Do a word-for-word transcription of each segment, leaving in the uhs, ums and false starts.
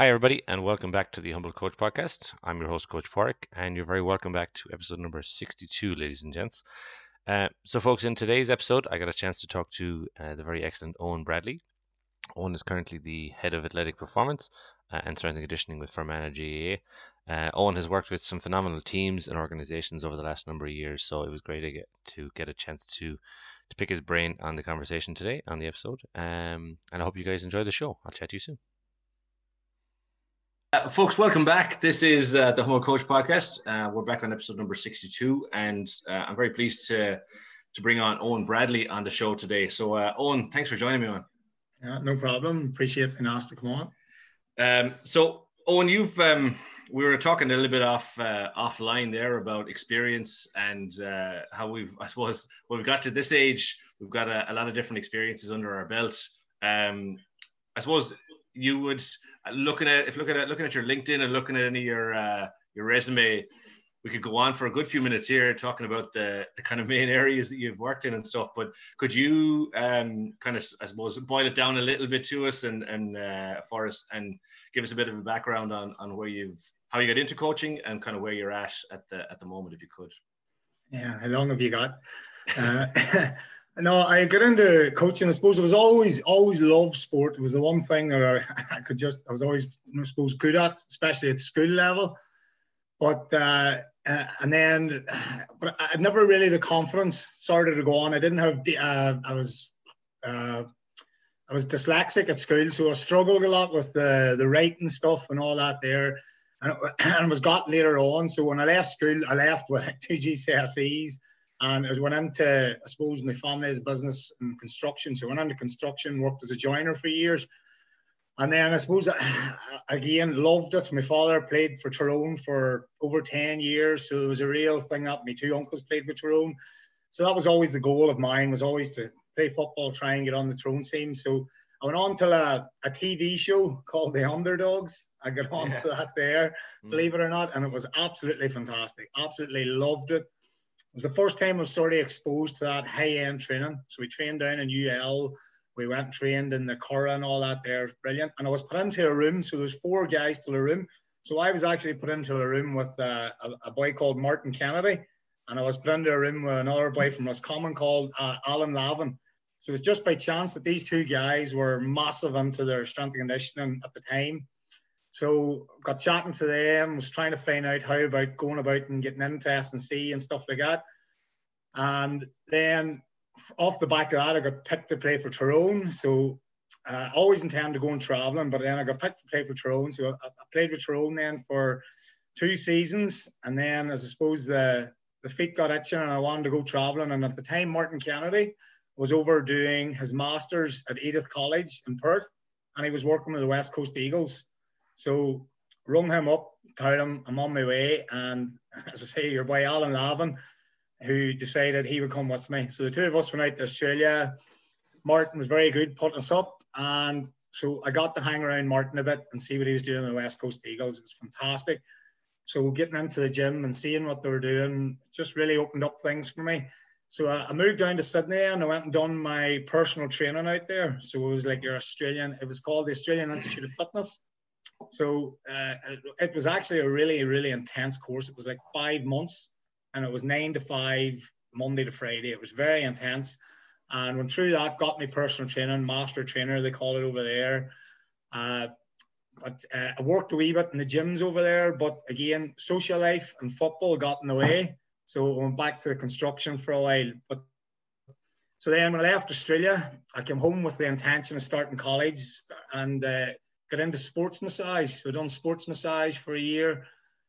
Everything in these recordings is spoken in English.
Hi, everybody, and welcome back to the Humble Coach Podcast. I'm your host, Coach Porrick, and you're very welcome back to episode number sixty-two, ladies and gents. Uh, so, folks, in today's episode, I got a chance to talk to uh, the very excellent Owen Bradley. Owen is currently the head of athletic performance uh, and strength and conditioning with Fermanagh G A A. Uh, Owen has worked with some phenomenal teams and organizations over the last number of years, so it was great to get to get a chance to to pick his brain on the conversation today on the episode. Um, and I hope you guys enjoy the show. I'll chat to you soon. Uh, folks, welcome back. This is uh, the Humble Coach Podcast. Uh, we're back on episode number sixty-two, and uh, I'm very pleased to to bring on Owen Bradley on the show today. So, uh, Owen, thanks for joining me, man. Yeah, no problem. Appreciate being asked to come on. Um, so, Owen, you've um, we were talking a little bit off uh, offline there about experience and uh, how we've, I suppose, when we got to this age, we've got a, a lot of different experiences under our belt. Um, I suppose you would looking at if looking at looking at your LinkedIn and looking at any of your uh, your resume, we could go on for a good few minutes here talking about the, the kind of main areas that you've worked in and stuff. But could you um, kind of, I suppose, boil it down a little bit to us and and uh, for us and give us a bit of a background on on where you've how you got into coaching and kind of where you're at at the at the moment, if you could. Yeah, how long have you got? Uh, No, I got into coaching. I suppose I was always, always loved sport. It was the one thing that I, I could just, I was always, I suppose, good at, especially at school level. But, uh, uh, and then, but I had never really the confidence started to go on. I didn't have, uh, I was, uh, I was dyslexic at school, so I struggled a lot with the, the writing stuff and all that there. And it, and it was got later on. So when I left school, I left with two G C S Es. And I went into, I suppose, my family's business and construction. So I went into construction, worked as a joiner for years. And then I suppose, again, loved it. My father played for Tyrone for over ten years. So it was a real thing that my two uncles played for Tyrone. So that was always the goal of mine, was always to play football, try and get on the Tyrone team. So I went on to a, a T V show called The Underdogs. I got on yeah. to that there, mm. believe it or not. And it was absolutely fantastic. Absolutely loved it. It was the first time I was sort of exposed to that high-end training. So we trained down in U L. We went and trained in the Curragh and all that there. Brilliant. And I was put into a room. So there was four guys to a room. So I was actually put into a room with uh, a, a boy called Martin Kennedy. And I was put into a room with another boy from Roscommon called uh, Alan Lavin. So it was just by chance that these two guys were massive into their strength and conditioning at the time. So got chatting to them, was trying to find out how about going about and getting into S and C and stuff like that. And then off the back of that, I got picked to play for Tyrone. So uh, I always intended to go and traveling, but then I got picked to play for Tyrone. So I, I played with Tyrone then for two seasons. And then as I suppose the, the feet got itching and I wanted to go traveling. And at the time, Martin Kennedy was over doing his master's at Edith College in Perth. And he was working with the West Coast Eagles. So rung him up, told him I'm on my way. And as I say, your boy Alan Lavin, who decided he would come with me. So the two of us went out to Australia. Martin was very good putting us up. And so I got to hang around Martin a bit and see what he was doing in the West Coast Eagles. It was fantastic. So getting into the gym and seeing what they were doing just really opened up things for me. So I moved down to Sydney and I went and done my personal training out there. So it was like your Australian, it was called the Australian Institute of Fitness. So uh, it, it was actually a really, really intense course. It was like five months and it was nine to five, Monday to Friday. It was very intense. And went through that, got my personal training, master trainer, they call it over there. Uh, but uh, I worked a wee bit in the gyms over there. But again, social life and football got in the way. So I went back to the construction for a while. But so then when I left Australia, I came home with the intention of starting college and uh, got into sports massage. So I done sports massage for a year.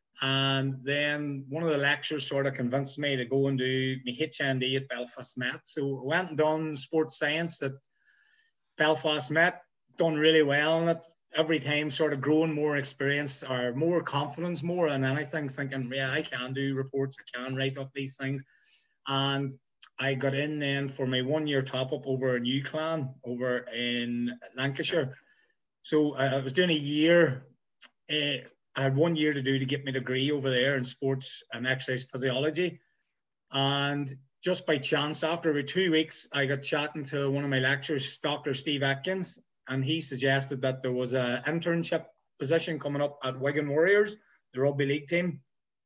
And then one of the lecturers sort of convinced me to go and do my H N D at Belfast Met. So I went and done sports science at Belfast Met, done really well in it. Every time sort of growing more experience or more confidence more than anything, thinking, yeah, I can do reports, I can write up these things. And I got in then for my one-year top-up over in UCLan, over in Lancashire. So I was doing a year. Uh, I had one year to do to get my degree over there in sports and exercise physiology. And just by chance, after about two weeks, I got chatting to one of my lecturers, Doctor Steve Atkins, and he suggested that there was an internship position coming up at Wigan Warriors, the rugby league team.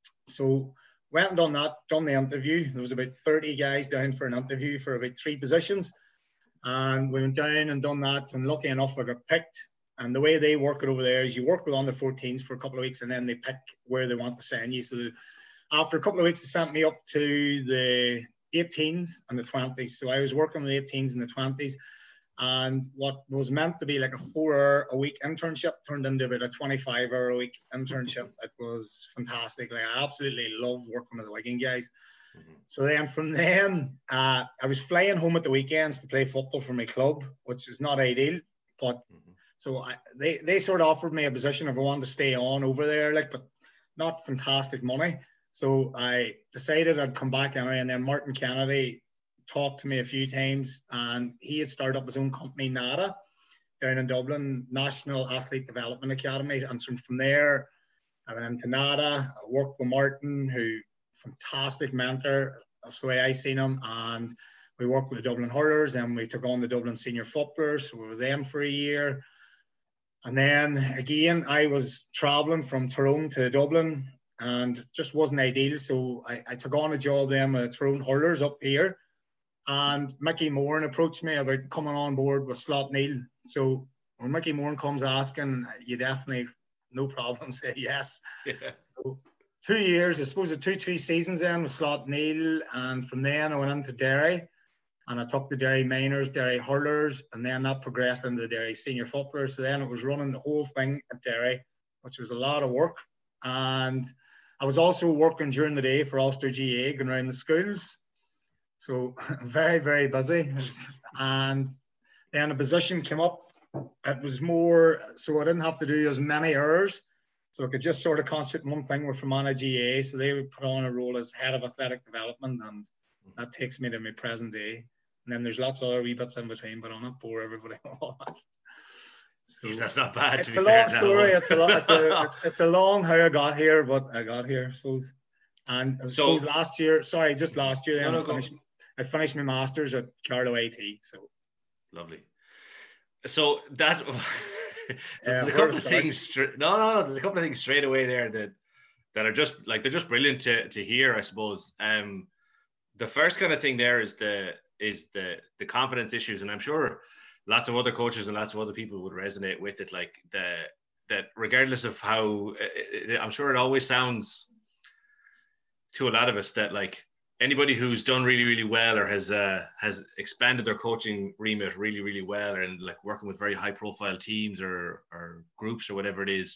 So went and done that, done the interview. There was about thirty guys down for an interview for about three positions. And we went down and done that, and lucky enough I got picked. And the way they work it over there is you work with under fourteens for a couple of weeks, and then they pick where they want to send you. So after a couple of weeks, they sent me up to the eighteens and the twenties. So I was working with the eighteens and the twenties. And what was meant to be like a four hour a week internship turned into about a twenty-five hour a week internship. It was fantastic. Like, I absolutely loved working with the Wigan guys. Mm-hmm. So then from then, uh, I was flying home at the weekends to play football for my club, which was not ideal. But mm-hmm. so I, they, they sort of offered me a position if I wanted to stay on over there, like, but not fantastic money. So I decided I'd come back anyway. And then Martin Kennedy talked to me a few times, and he had started up his own company, NADA, down in Dublin, National Athlete Development Academy. And from, from there, I went into NADA. I worked with Martin, who fantastic mentor. That's the way I seen him. And we worked with the Dublin Hurlers, and we took on the Dublin Senior Footballers. So we were with them for a year. And then again, I was traveling from Tyrone to Dublin, and just wasn't ideal. So I, I took on a job then with Tyrone Hurlers up here. And Mickey Moran approached me about coming on board with Slot Neil. So when Mickey Moran comes asking, you definitely, no problem, say yes. Yeah. So two years, I suppose, two, three seasons then with Slot Neil. And from then I went into Derry, and I took the Derry Minors, Derry Hurlers, and then that progressed into the Derry Senior Footballers. So then it was running the whole thing at Derry, which was a lot of work. And I was also working during the day for Ulster G A A, going around the schools. So very, very busy. And then a position came up. It was more, so I didn't have to do as many hours. So I could just sort of concentrate on one thing with Fermanagh G A A. So they would put on a role as head of athletic development, and that takes me to my present day. And then there's lots of other wee bits in between, but I'll not bore everybody on all that. So that's not bad. It's to a be long fair story. now. It's a, long, it's, a, it's, it's a long how I got here, but I got here, I suppose. And I so, suppose last year, sorry, just last year, then no, no, I, finished, I finished my Masters at Carlow A T. So lovely. So that there's yeah, a couple of things. No, no, no. There's a couple of things straight away there that that are just like they're just brilliant to to hear, I suppose. Um, the first kind of thing there is the is the the confidence issues, and I'm sure lots of other coaches and lots of other people would resonate with it. Like the that regardless of how, it, I'm sure it always sounds to a lot of us that like anybody who's done really, really well or has uh, has expanded their coaching remit really, really well, and like working with very high profile teams or or groups or whatever it is,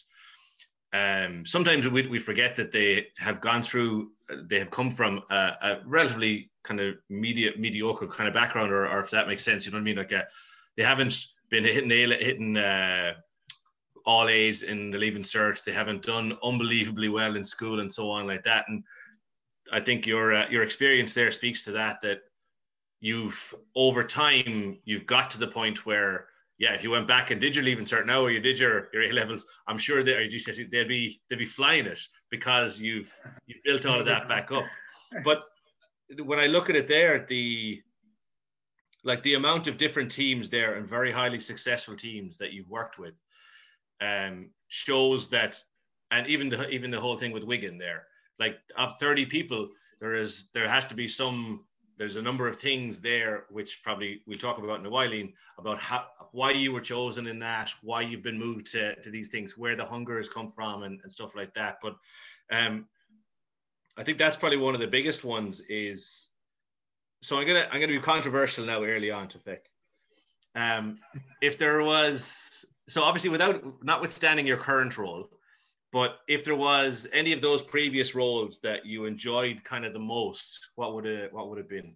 um, sometimes we, we forget that they have gone through, they have come from a, a relatively kind of media, mediocre kind of background, or, or if that makes sense, you know what I mean? Like a, they haven't been hitting, hitting uh, all A's in the Leaving Cert. They haven't done unbelievably well in school and so on like that. And I think your uh, your experience there speaks to that, that you've, over time, you've got to the point where, yeah, if you went back and did your Leaving Cert now, or you did your, your A-levels, I'm sure they, or G C S E, they'd be, they'd be flying it, because you've, you've built all of that back up. But when I look at it there, the, like the amount of different teams there and very highly successful teams that you've worked with um, shows that, and even the, even the whole thing with Wigan there, like of thirty people, there is, there has to be some, there's a number of things there, which probably we'll talk about in a while, Ian, about how, why you were chosen in that, why you've been moved to, to these things, where the hunger has come from, and, and stuff like that. But um, I think that's probably one of the biggest ones is, so I'm gonna I'm gonna be controversial now early on, Tafik. Um, if there was, so obviously without, notwithstanding your current role, but if there was any of those previous roles that you enjoyed kind of the most, what would it what would it have been?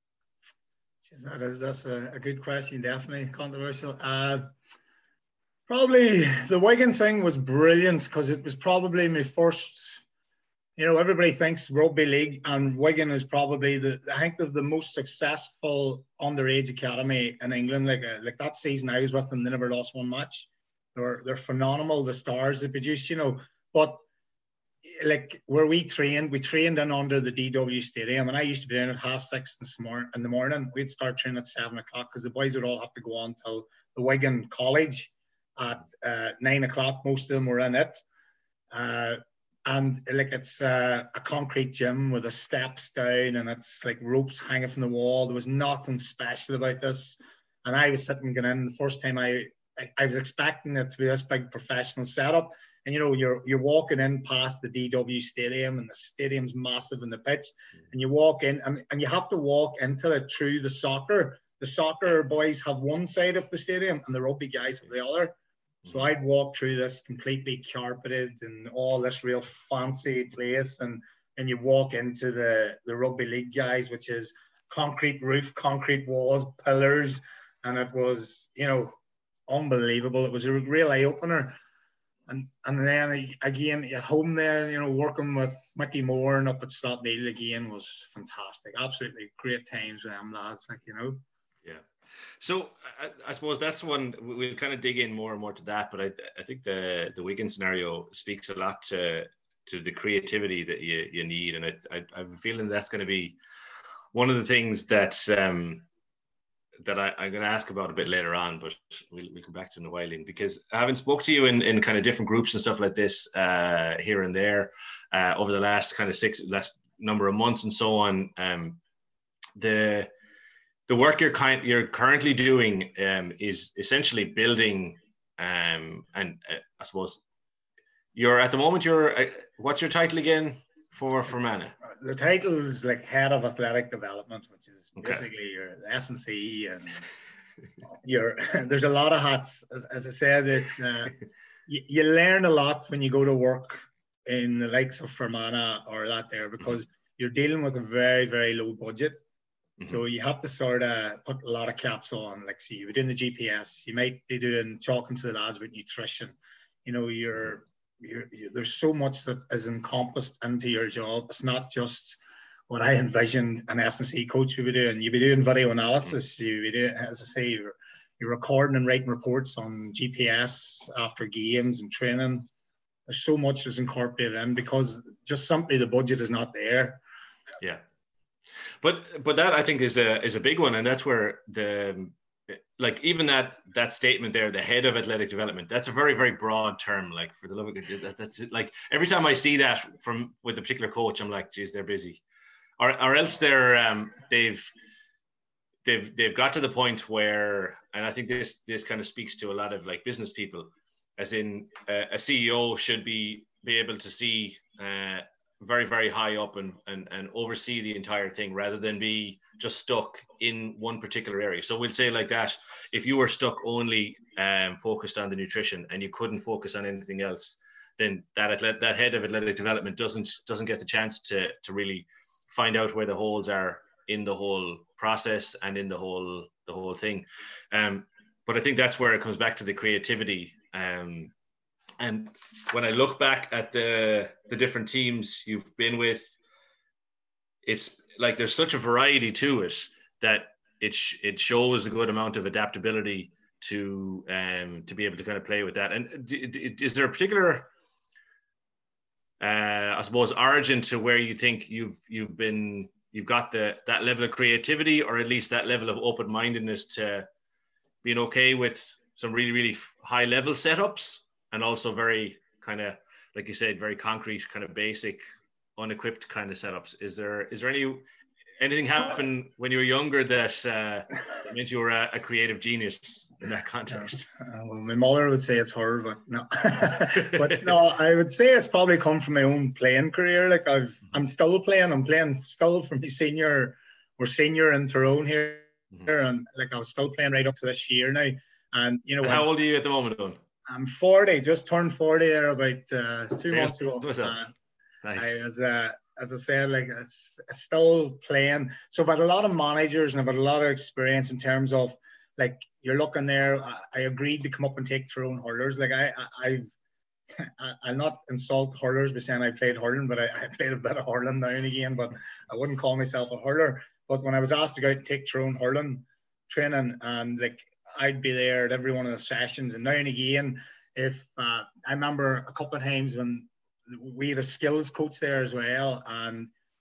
That is, that's a, a good question, definitely controversial. Uh, probably the Wigan thing was brilliant, because it was probably my first, you know, everybody thinks rugby league, and Wigan is probably the, I think, of the most successful underage academy in England. Like a, like that season I was with them, they never lost one match. They're, they're phenomenal, the stars they produce, you know. But like where we trained, we trained in under the D W Stadium, and I used to be in at half six in the morning. We'd start training at seven o'clock because the boys would all have to go on till the Wigan College. at uh, nine o'clock. Most of them were in it. Uh, and like it's uh, a concrete gym with the steps down and it's like ropes hanging from the wall. There was nothing special about this. And I was sitting going in the first time I, I, I was expecting it to be this big professional setup. And, you know, you're you're walking in past the D W Stadium and the stadium's massive in the pitch. And you walk in and, and you have to walk into it through the soccer. The soccer boys have one side of the stadium and the rugby guys have the other. So I'd walk through this completely carpeted and all this real fancy place. And, and you walk into the, the rugby league guys, which is concrete roof, concrete walls, pillars. And it was, you know, unbelievable. It was a real eye opener. And and then again at home there, you know, working with Mickey Moore and up at Slotneil again was fantastic. Absolutely great times with them lads, like, you know. Yeah. So I, I suppose that's one we'll kind of dig in more and more to that. But I I think the the Wigan scenario speaks a lot to to the creativity that you you need, and I I, I have a feeling that's going to be one of the things that's um. that I, I'm going to ask about a bit later on, but we'll, we'll come back to it in a while, Ian, because having spoke to you in, in kind of different groups and stuff like this uh, here and there uh, over the last kind of six, last number of months and so on, um, the the work you're kind you're currently doing um, is essentially building, um, and uh, I suppose you're at the moment you're uh, what's your title again for Fermanagh? The title is like head of athletic development, which is Okay. basically your S and C, and you're there's a lot of hats. As, as I said, it's uh, you, you learn a lot when you go to work in the likes of Fermanagh or that there, because mm-hmm. you're dealing with a very very low budget. Mm-hmm. So you have to sort of put a lot of caps on. Like, see, you're doing the G P S, you might be doing talking to the lads about nutrition. You know, you're You're, you, there's so much that is encompassed into your job. It's not just what I envisioned an S and C coach would be doing. You'd be doing video analysis. You be doing, as I say, you're, you're recording and writing reports on G P S after games and training. There's so much that's incorporated in because just simply the budget is not there. Yeah, but but that I think is a is a big one, and that's where the. Like even that that statement there, the head of athletic development, that's a very very broad term. Like, for the love of it, that, that's it. Like every time I see that from with a particular coach, I'm like, geez, they're busy, or or else they're um they've they've they've got to the point where, and I think this this kind of speaks to a lot of like business people, as in uh, a C E O should be be able to see uh, very very high up and and and oversee the entire thing rather than be just stuck in one particular area. So we'll say like that, if you were stuck only um, focused on the nutrition and you couldn't focus on anything else, then that athlete, that head of athletic development doesn't doesn't get the chance to to really find out where the holes are in the whole process and in the whole the whole thing. Um, but I think that's where it comes back to the creativity. Um, and when I look back at the the different teams you've been with, it's like there's such a variety to it that it sh- it shows a good amount of adaptability to um to be able to kind of play with that. And d- d- is there a particular uh I suppose origin to where you think you've you've been you've got the that level of creativity, or at least that level of open-mindedness to being okay with some really really high level setups, and also very kind of, like you said, very concrete, kind of basic, unequipped kind of setups? Is there is there any anything happen when you were younger that uh, meant you were a, a creative genius in that context? Uh, well, my mother would say it's her, but no. But no, I would say it's probably come from my own playing career. Like I've, mm-hmm. I'm still playing. I'm playing still for my senior. We're senior in Tyrone here, mm-hmm. and like I was still playing right up to this year now. And you know, and how old are you at the moment, Owen? I'm forty. Just turned forty there about uh, two Same months ago. Uh, nice. I was. Uh, As I said, like it's, it's still playing. So I've had a lot of managers and I've had a lot of experience in terms of like you're looking there. I, I agreed to come up and take Tyrone hurlers. Like I, I I've I, I'll not insult hurlers by saying I played hurling, but I, I played a bit of hurling now and again. But I wouldn't call myself a hurler. But when I was asked to go out and take Tyrone hurling training, and like I'd be there at every one of the sessions. And now and again, if uh, I remember a couple of times when we had a skills coach there as well, and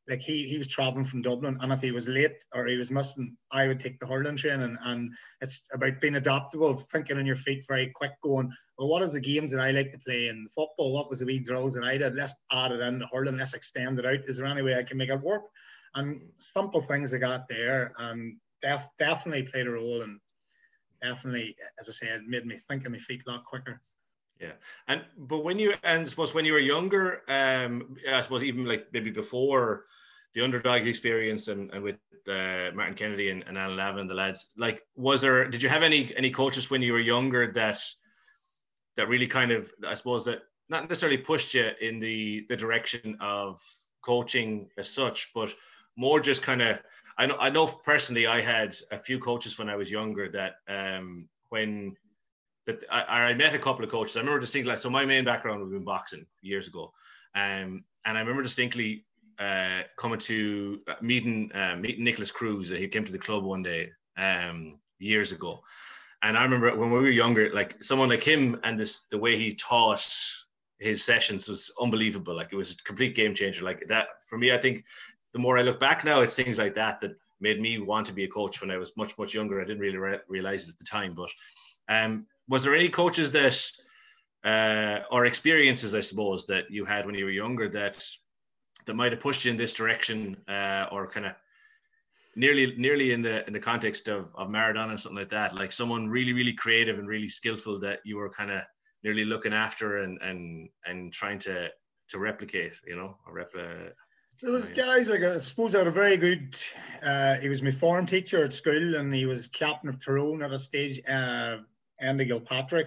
like he he was traveling from Dublin, and if he was late or he was missing, I would take the hurling training. And it's about being adaptable, thinking on your feet very quick, going, well, what is the games that I like to play in football? What was the wee drills that I did? Let's add it in the hurling, let's extend it out. Is there any way I can make it work? And simple things I got there, and def- definitely played a role, and definitely, as I said, made me think on my feet a lot quicker. Yeah, and but when you and I suppose when you were younger, um, I suppose even like maybe before the underdog experience and, and with uh, Martin Kennedy and, and Alan Lavin, the lads, like, was there? Did you have any any coaches when you were younger that that really kind of, I suppose, that not necessarily pushed you in the the direction of coaching as such, but more just kind of, I know I know personally I had a few coaches when I was younger that um, when. That I, I met a couple of coaches. I remember distinctly, like, so my main background was in boxing years ago. Um, and I remember distinctly uh, coming to uh, meeting, uh, meeting Nicholas Cruz. He came to the club one day um, years ago. And I remember when we were younger, like someone like him and this, the way he taught his sessions was unbelievable. Like, it was a complete game changer. Like that, for me, I think the more I look back now, it's things like that that made me want to be a coach when I was much, much younger. I didn't really re- realize it at the time, but um, was there any coaches that, uh, or experiences, I suppose, that you had when you were younger that that might have pushed you in this direction, uh, or kind of nearly, nearly in the in the context of of Maradona and something like that, like someone really, really creative and really skillful that you were kind of nearly looking after and and and trying to to replicate, you know, or rep. Uh, There was guys like, I suppose I had a very good, uh, he was my form teacher at school, and he was captain of Tyrone at a stage, uh, Andy Gilpatrick.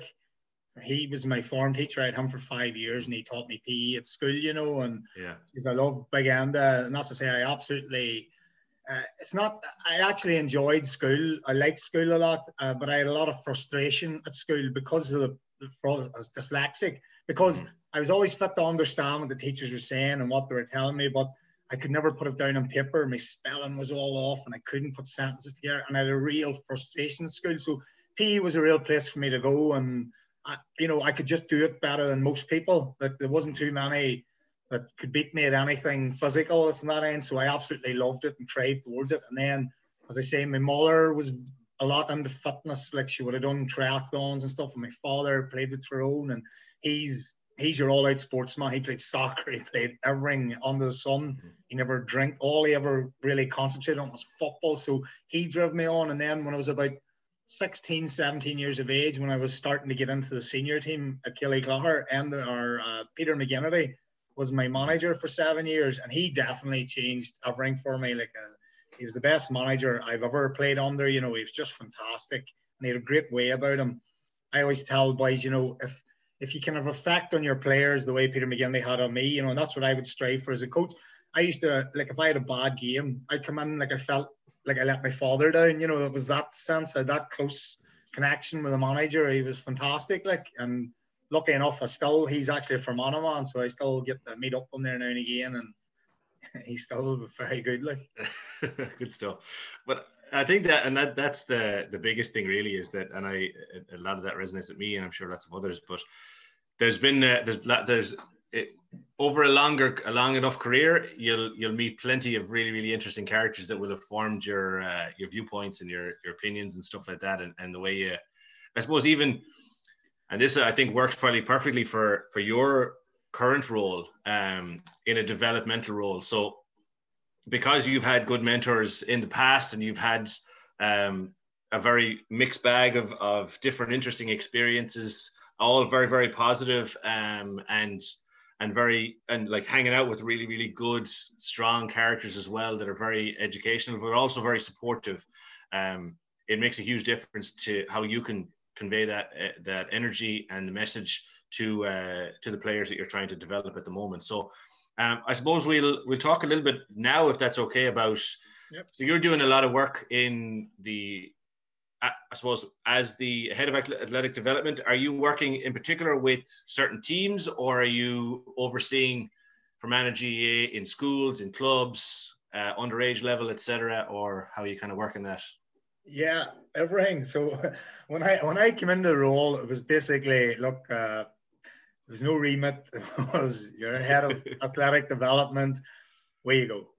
He was my form teacher. I had him for five years, and he taught me P E at school, you know, and yeah, I love Big Enda. And that's to say, I absolutely, uh, it's not, I actually enjoyed school. I liked school a lot, uh, but I had a lot of frustration at school because of the, the I was dyslexic, because mm. I was always fit to understand what the teachers were saying and what they were telling me, but I could never put it down on paper. My spelling was all off, and I couldn't put sentences together, and I had a real frustration at school. So P E was a real place for me to go, and I, you know, I could just do it better than most people. That there wasn't too many that could beat me at anything physical from that end. So I absolutely loved it and thrived towards it. And then, as I say, my mother was a lot into fitness. Like, she would have done triathlons and stuff. And my father played with Tyrone, and he's he's your all-out sportsman. He played soccer. He played everything under the sun. He never drank. All he ever really concentrated on was football. So he drove me on. And then when I was about sixteen, seventeen years of age, when I was starting to get into the senior team at Killyclogher, and our uh, Peter McGinnity was my manager for seven years, and he definitely changed everything for me. Like, uh, he was the best manager I've ever played under. You know, he was just fantastic, and he had a great way about him. I always tell boys, you know, if if you can have effect on your players the way Peter McGinnity had on me, you know, and that's what I would strive for as a coach. I used to, like, if I had a bad game, I'd come in like I felt like I let my father down, you know. It was that sense of that close connection with the manager. He was fantastic, like, and lucky enough, I still, he's actually from Fermanagh, so I still get to meet up with him there now and again, and he's still very good, like. Good stuff. But I think that, and that that's the the biggest thing really, is that, and I, a lot of that resonates with me, and I'm sure lots of others, but there's been, uh, there's, there's, it, over a longer, a long enough career, you'll you'll meet plenty of really, really interesting characters that will have formed your uh, your viewpoints and your your opinions and stuff like that, and, and the way you, I suppose, even, and this I think works probably perfectly for for your current role, um, in a developmental role. So because you've had good mentors in the past, and you've had um, a very mixed bag of of different interesting experiences, all very, very positive, um, and and very, and like hanging out with really, really good, strong characters as well that are very educational, but also very supportive. Um, it makes a huge difference to how you can convey that uh, that energy and the message to uh, to the players that you're trying to develop at the moment. So um, I suppose we'll we'll talk a little bit now, if that's okay, about. Yep. So you're doing a lot of work in the, I suppose, as the head of athletic development. Are you working in particular with certain teams, or are you overseeing Fermanagh G A A in schools, in clubs, uh, underage level, et cetera, or how are you kind of working that? Yeah, everything. So when I when I came into the role, it was basically, look, uh, there was no remit. It was, you're head of athletic development. Where you go?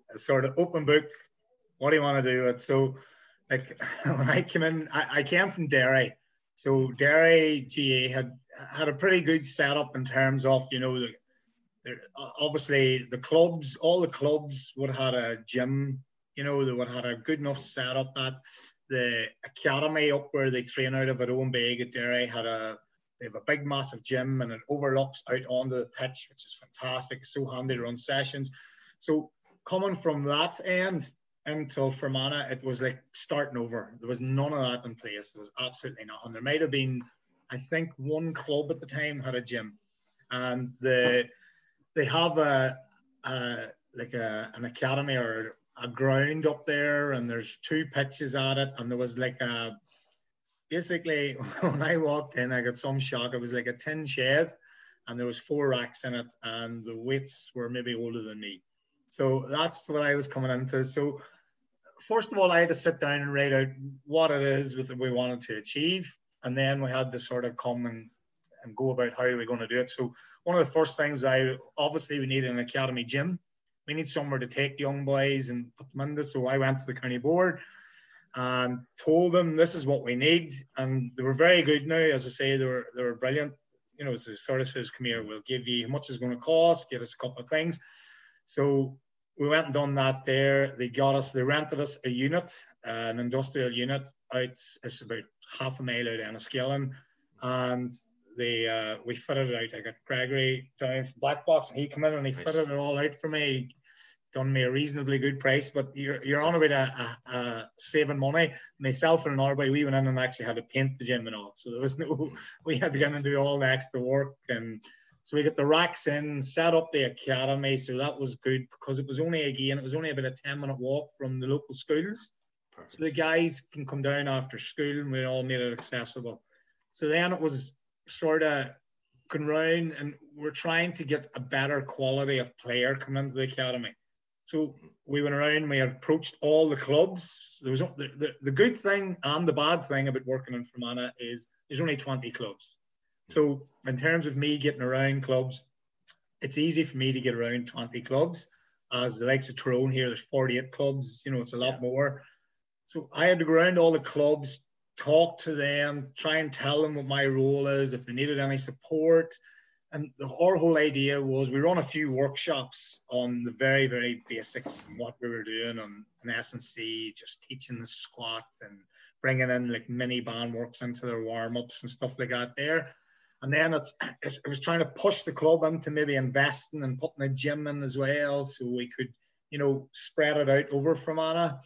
a sort of open book. What do you want to do with? So, like when I came in, I, I came from Derry. So Derry G A had had a pretty good setup in terms of, you know, the, the, obviously the clubs, all the clubs would have had a gym, you know, they would have had a good enough setup. That the academy up where they train out of at Owen Beg at Derry had a, they have a big massive gym and it overlooks out onto the pitch, which is fantastic. It's so handy to run sessions. So coming from that end until Fermanagh, it was like starting over. There was none of that in place. There was absolutely nothing. There might have been, I think, one club at the time had a gym, and the they have a, a like a an academy or a ground up there, and there's two pitches at it, and there was like a basically when I walked in, I got some shock. It was like a tin shed, and there was four racks in it, and the weights were maybe older than me. So that's what I was coming into. So first of all, I had to sit down and write out what it is that we wanted to achieve. And then we had to sort of come and, and go about how are we going to do it. So one of the first things I, obviously we needed an academy gym. We need somewhere to take young boys and put them into. So I went to the county board and told them this is what we need. And they were very good now. As I say, they were, they were brilliant. You know, as the sort of says, come here, we'll give you how much it's going to cost, get us a couple of things. So we went and done that there. They got us, they rented us a unit, uh, an industrial unit out, it's about half a mile out of Enniskillen. And they, uh, we fitted it out. I got Gregory down from Black Box, and he came in and he nice. fitted it all out for me. Done me a reasonably good price, but you're, you're on about a, a, a saving money. Myself and another boy, we went in and actually had to paint the gym and all. So there was no, we had to go in and do all the extra work. And so we got the racks in, set up the academy. So that was good because it was only, again, it was only about a ten minute walk from the local schools. Perfect. So the guys can come down after school, and we all made it accessible. So then it was sort of going round, and we're trying to get a better quality of player coming into the academy. So we went around, we approached all the clubs. There was the, the, the good thing and the bad thing about working in Fermanagh is there's only twenty clubs. So in terms of me getting around clubs, it's easy for me to get around twenty clubs. As the likes of Tyrone here, there's forty-eight clubs, you know, it's a lot more. So I had to go around all the clubs, talk to them, try and tell them what my role is, if they needed any support. And the, our whole idea was we run a few workshops on the very, very basics and what we were doing on an S and C, just teaching the squat and bringing in like mini band works into their warm-ups and stuff like that there. And then it's, it was trying to push the club into maybe investing and putting a gym in as well, so we could, you know, spread it out over Fermanagh.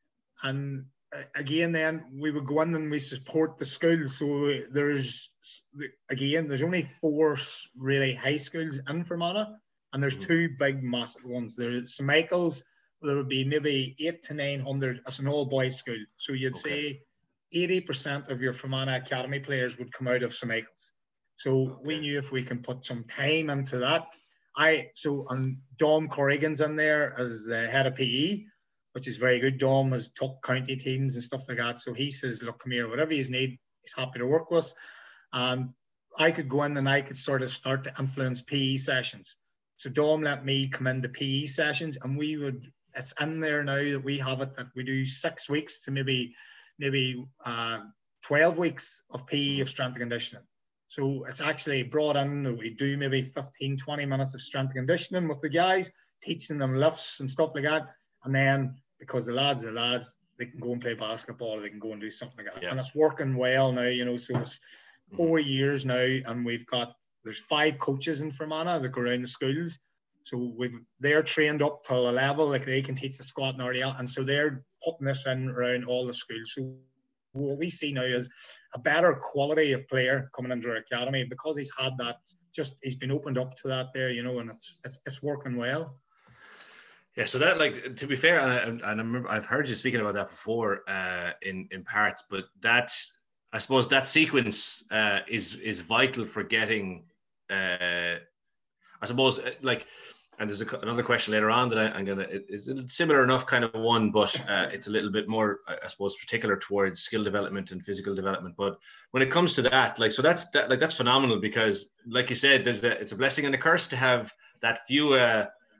And again, then we would go in and we support the schools. So there's, again, there's only four really high schools in Fermanagh, and there's two big massive ones. There's Saint Michael's, there would be maybe eight to nine hundred as an all boys school. So you'd okay. say eighty percent of your Fermanagh Academy players would come out of Saint Michael's. So okay. we knew if we can put some time into that. I so and Dom Corrigan's in there as the head of P E, which is very good. Dom has took county teams and stuff like that. So he says, look, come here, whatever you need, he's happy to work with us. And I could go in and I could sort of start to influence P E sessions. So Dom let me come into P E sessions, and we would, it's in there now that we have it, that we do six weeks to maybe, maybe uh, twelve weeks of P E of strength and conditioning. So it's actually brought in that we do maybe fifteen, twenty minutes of strength and conditioning with the guys, teaching them lifts and stuff like that. And then because the lads are lads, they can go and play basketball, or they can go and do something like that. Yeah. And it's working well now, you know, so it's four mm-hmm. years now, and we've got, there's five coaches in Fermanagh that go around the schools. So we've, they're trained up to a level, like they can teach the squat and R D L. And so they're putting this in around all the schools. So what we see now is a better quality of player coming into our academy because he's had that, just, he's been opened up to that there, you know, and it's, it's, it's working well. Yeah, so that, like, to be fair, and I, and I remember I've heard you speaking about that before uh, in in parts, but that, I suppose that sequence uh, is is vital for getting, uh, I suppose, like, and there's a, another question later on that I, I'm gonna, it, it's a similar enough kind of one, but uh, it's a little bit more, I suppose, particular towards skill development and physical development. But when it comes to that, like, so that's that, like that's phenomenal because, like you said, there's a, it's a blessing and a curse to have that few. Uh,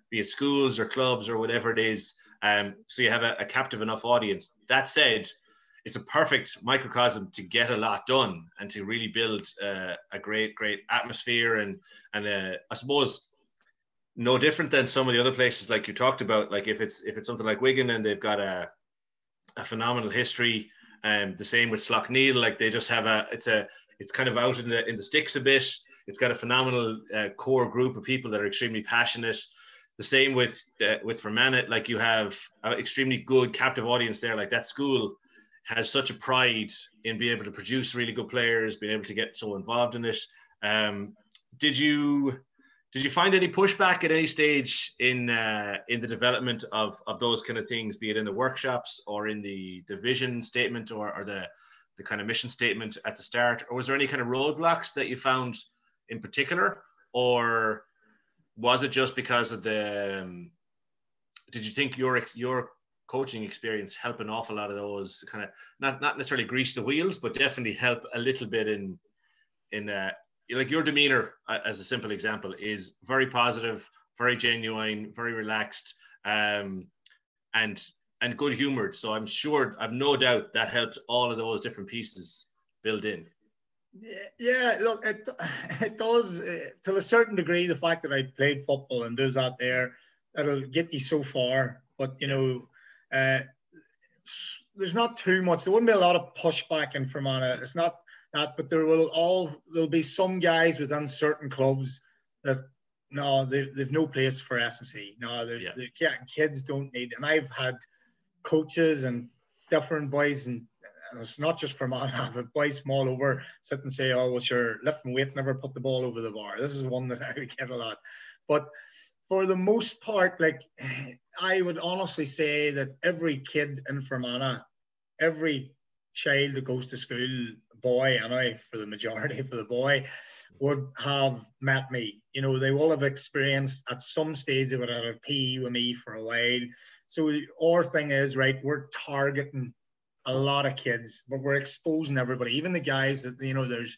be it schools or clubs or whatever it is. Um, so you have a, a captive enough audience. That said, it's a perfect microcosm to get a lot done and to really build uh, a great, great atmosphere. And, and uh, I suppose no different than some of the other places like you talked about. Like if it's if it's something like Wigan and they've got a, a phenomenal history, and um, the same with Slaughtneil, like they just have a, it's a, it's kind of out in the in the sticks a bit. It's got a phenomenal uh, core group of people that are extremely passionate. The same with uh, with Fermanagh, like you have an extremely good captive audience there. Like that school has such a pride in being able to produce really good players, being able to get so involved in it. Um, did you did you find any pushback at any stage in uh, in the development of of those kind of things, be it in the workshops or in the the vision statement or, or the the kind of mission statement at the start, or was there any kind of roadblocks that you found in particular, or was it just because of the? Um, did you think your your coaching experience helped an awful lot of those kind of not not necessarily grease the wheels, but definitely help a little bit in in uh, like your demeanor, uh, as a simple example, is very positive, very genuine, very relaxed, um, and and good humored. So I'm sure, I've no doubt that helped all of those different pieces build in. Yeah, look, it, it does uh, to a certain degree. The fact that I played football and does that there, that'll get you so far. But you know, uh, there's not too much. There wouldn't be a lot of pushback in Fermanagh. It's not that, but there will all there'll be some guys within certain clubs that no, they, they've no place for S and C. No, yeah. the kids don't need. And I've had coaches and different boys, and, and it's not just Fermanagh, but boys from all over sit and say, "Oh, well, sure, lifting weight never put the ball over the bar." This is one that I would get a lot, but for the most part, like I would honestly say that every kid in Fermanagh, every child that goes to school, boy, and I for the majority for the boy, would have met me. You know, they will have experienced at some stage they would have had P E with me for a while. So our thing is, right, we're targeting a lot of kids, but we're exposing everybody, even the guys that, you know, there's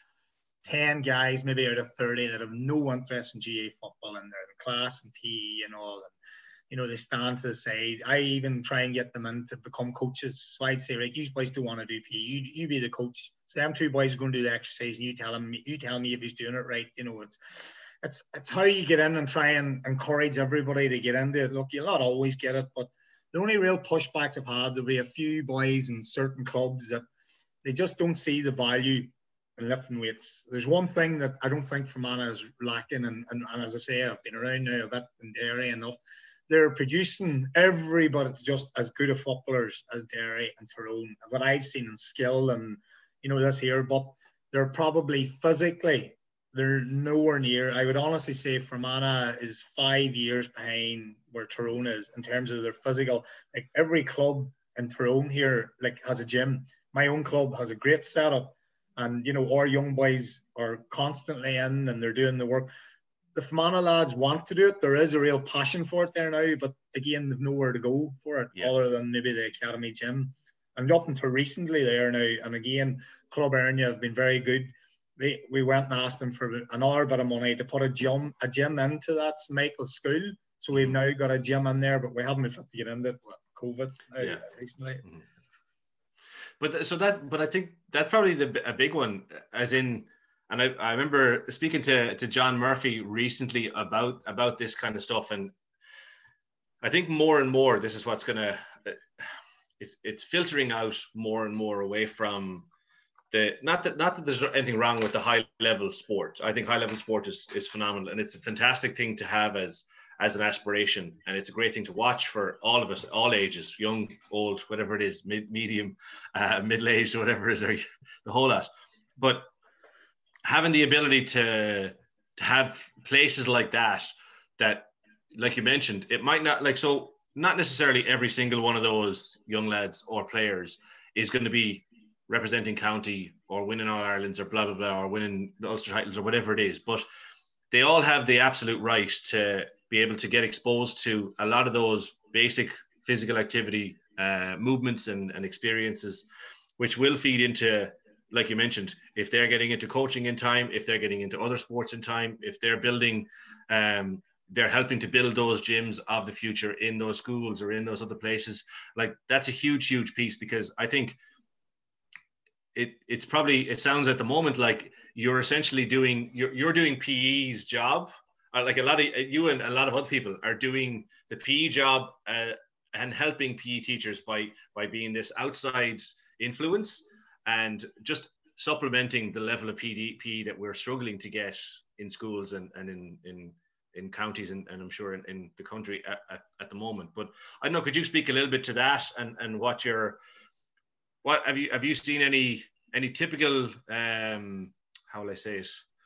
ten guys maybe out of thirty that have no interest in G A football and they're in class and P E and all. And, you know, they stand to the side. I even try and get them in to become coaches. So I'd say, right, you boys don't want to do P E. You, you be the coach. So them two boys are going to do the exercise and you tell him, you tell me if he's doing it right. You know, it's it's it's how you get in and try and encourage everybody to get into it. Look, you'll not always get it, but the only real pushbacks I've had, there'll be a few boys in certain clubs that they just don't see the value in lifting weights. There's one thing that I don't think Fermanagh is lacking, and, and, and as I say, I've been around now a bit in Derry enough. They're producing everybody just as good of footballers as Derry and Tyrone, what I've seen in skill and, you know, this here, but they're probably physically, they're nowhere near. I would honestly say Fermanagh is five years behind where Tyrone is in terms of their physical. Like every club in Tyrone here, like, has a gym. My own club has a great setup, and you know, our young boys are constantly in and they're doing the work. The Fermanagh lads want to do it. There is a real passion for it there now, but again, they've nowhere to go for it, yeah, other than maybe the academy gym. And up until recently there now, and again, Club Ernia have been very good. They, we went and asked them for another bit of money to put a gym a gym into that Saint Michael's school. So we've now got a gym in there, but we haven't been able to get into it with COVID uh, yeah. recently. Mm-hmm. But so that, but I think that's probably the a big one, as in, and I, I remember speaking to to John Murphy recently about about this kind of stuff, and I think more and more this is what's gonna, it's it's filtering out more and more away from. The, not that not that there's anything wrong with the high level sport. I think high level sport is, is phenomenal, and it's a fantastic thing to have as as an aspiration, and it's a great thing to watch for all of us, all ages, young, old, whatever it is, mid, medium, uh, middle aged, whatever it is, or the whole lot. But having the ability to to have places like that, that, like you mentioned, it might not like so not necessarily every single one of those young lads or players is going to be representing county or winning All Irelands or blah, blah, blah, or winning the Ulster titles or whatever it is. But they all have the absolute right to be able to get exposed to a lot of those basic physical activity uh, movements and, and experiences, which will feed into, like you mentioned, if they're getting into coaching in time, if they're getting into other sports in time, if they're building um, they're helping to build those gyms of the future in those schools or in those other places. Like that's a huge, huge piece, because I think it it's probably, it sounds at the moment like you're essentially doing, you're, you're doing P E's job. Or like a lot of you and a lot of other people are doing the P E job uh, and helping P E teachers by by being this outside influence and just supplementing the level of P D, P E that we're struggling to get in schools and, and in, in in counties and, and I'm sure in, in the country at, at, at the moment. But I don't know, could you speak a little bit to that and, and what your, what have you, have you seen any, any typical, um, how will I say it?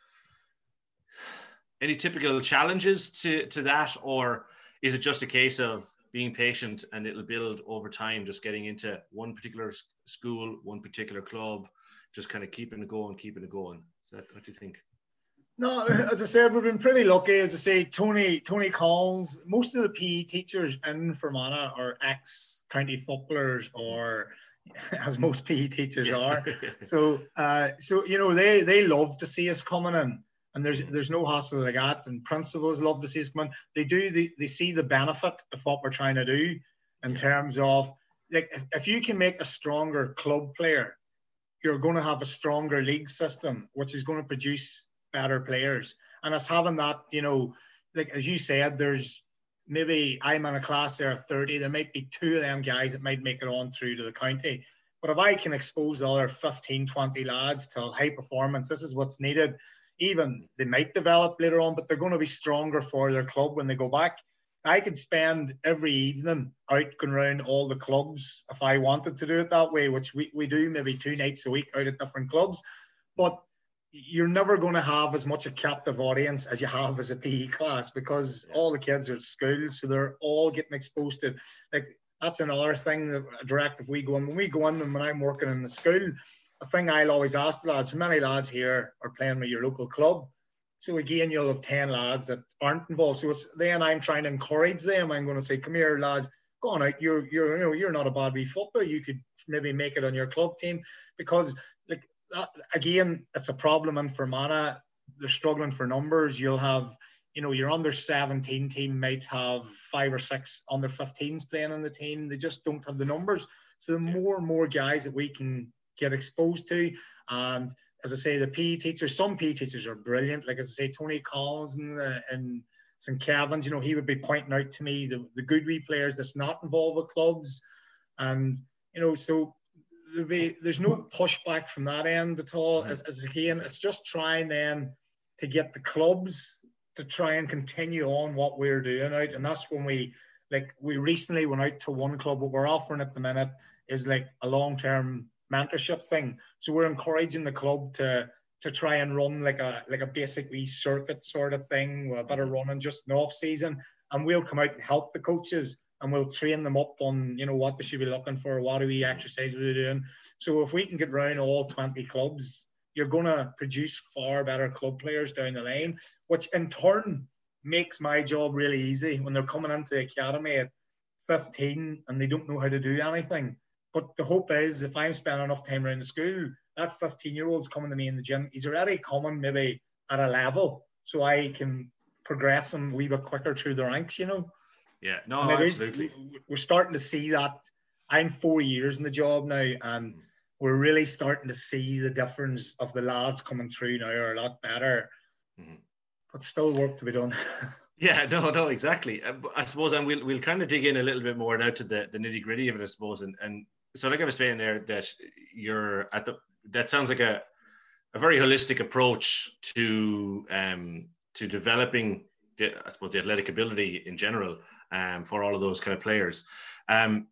Any typical challenges to, to that, or is it just a case of being patient and it'll build over time, just getting into one particular school, one particular club, just kind of keeping it going, keeping it going? Is that, what do you think? No, as I said, we've been pretty lucky. As I say, Tony Tony Collins, most of the P E teachers in Fermanagh are ex-county footballers, or as most P E teachers yeah. are. So, uh, so you know, they they love to see us coming in, and there's there's no hassle like that. And principals love to see us come in. They do. They they see the benefit of what we're trying to do in yeah. terms of, like, if, if you can make a stronger club player, you're going to have a stronger league system, which is going to produce better players. And it's having that, you know, like as you said, there's maybe I'm in a class there of thirty, there might be two of them guys that might make it on through to the county. But if I can expose the other fifteen, twenty lads to high performance, this is what's needed. Even they might develop later on, but they're going to be stronger for their club when they go back. I could spend every evening out going around all the clubs if I wanted to do it that way, which we, we do maybe two nights a week out at different clubs. But you're never going to have as much a captive audience as you have as a P E class, because yeah. all the kids are at school, so they're all getting exposed to, like, that's another thing, that a directive we go in. When we go in and when I'm working in the school, a thing I'll always ask the lads, how many lads here are playing with your local club? So again, you'll have ten lads that aren't involved. So it's, then I'm trying to encourage them. I'm going to say, come here, lads, go on out. You're, you're, you know, you're not a bad wee footballer. You could maybe make it on your club team, because, like, that, again, it's a problem in Fermanagh. They're struggling for numbers. You'll have, you know, your under seventeen team might have five or six under fifteens playing on the team. They just don't have the numbers. So the more and more guys that we can get exposed to, and as I say, the P E teachers, some P E teachers are brilliant. Like, as I say, Tony Collins and, uh, and Saint Kevin's, you know, he would be pointing out to me the, the good wee players that's not involved with clubs. And, you know, so there'll be, there's no pushback from that end at all. As, as again, it's just trying then to get the clubs to try and continue on what we're doing out. And that's when we, like, we recently went out to one club. What we're offering at the minute is like a long-term mentorship thing. So we're encouraging the club to to try and run like a like a basic wee circuit sort of thing, with a bit of running just in off season, and we'll come out and help the coaches, and we'll train them up on, you know, what they should be looking for, what are we exercise we're doing. So if we can get round all twenty clubs, you're going to produce far better club players down the line, which in turn makes my job really easy when they're coming into the academy at fifteen and they don't know how to do anything. But the hope is, if I'm spending enough time around the school, that fifteen-year-old's coming to me in the gym, he's already coming maybe at a level, so I can progress him a wee bit quicker through the ranks, you know? Yeah, no, and absolutely. Is, we're starting to see that. I'm four years in the job now, and we're really starting to see the difference of the lads coming through now are a lot better. Mm-hmm. But still work to be done. Yeah, no, no, exactly. I suppose, and we'll we'll kind of dig in a little bit more now to the, the nitty gritty of it, I suppose. And and so, like I was saying there, that you're at the, that sounds like a, a very holistic approach to um to developing the, I suppose, the athletic ability in general um for all of those kind of players. Um,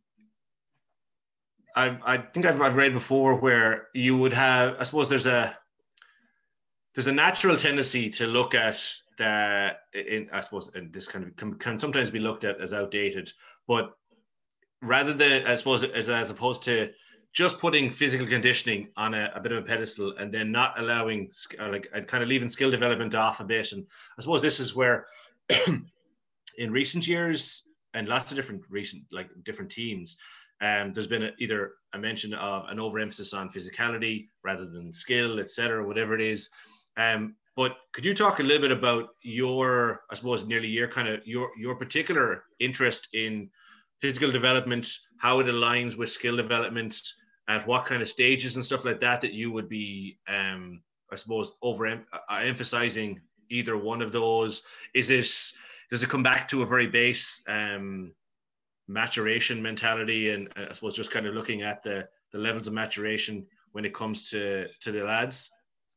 I I think I've I've read before where you would have, I suppose there's a there's a natural tendency to look at the, in, I suppose, and this kind of can, can sometimes be looked at as outdated, but rather than, I suppose, as, as opposed to just putting physical conditioning on a, a bit of a pedestal and then not allowing, like, kind of leaving skill development off a bit. And I suppose this is where in recent years, and lots of different recent, like different teams, um, there's been a, either a mention of an overemphasis on physicality rather than skill, et cetera, whatever it is. Um, But could you talk a little bit about your, I suppose, nearly your kind of your your particular interest in physical development, how it aligns with skill development, at what kind of stages and stuff like that that you would be, um, I suppose, over uh, emphasizing either one of those? Is it, does it come back to a very base um, maturation mentality, and uh, I suppose just kind of looking at the the levels of maturation when it comes to to the lads?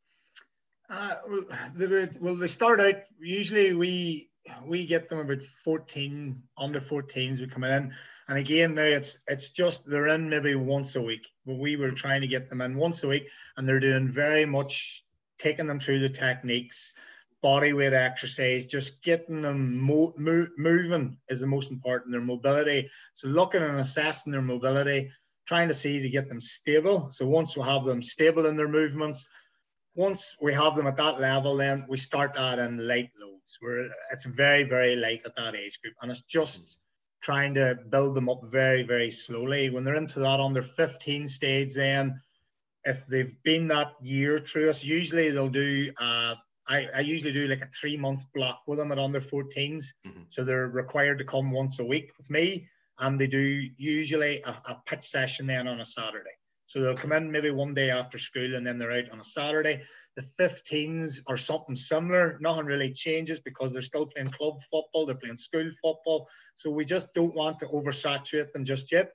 Uh, well, they, well, they start out, usually we we get them about fourteen, under fourteens we come in. And again, now it's it's just, they're in maybe once a week. But we were trying to get them in once a week, and they're doing very much, taking them through the techniques, body weight exercise, just getting them mo mo moving is the most important, their mobility. So looking and assessing their mobility, trying to see to get them stable. So once we have them stable in their movements, once we have them at that level, then we start that in light loads. Where it's very, very light at that age group. And it's just trying to build them up very, very slowly. When they're into that under fifteen stage, then if they've been that year through us, usually they'll do, uh, I, I usually do like a three month block with them at under fourteens. Mm-hmm. So they're required to come once a week with me. And they do usually a, a pitch session then on a Saturday. So they'll come in maybe one day after school, and then they're out on a Saturday. The fifteens are something similar. Nothing really changes because they're still playing club football. They're playing school football. So we just don't want to oversaturate them just yet.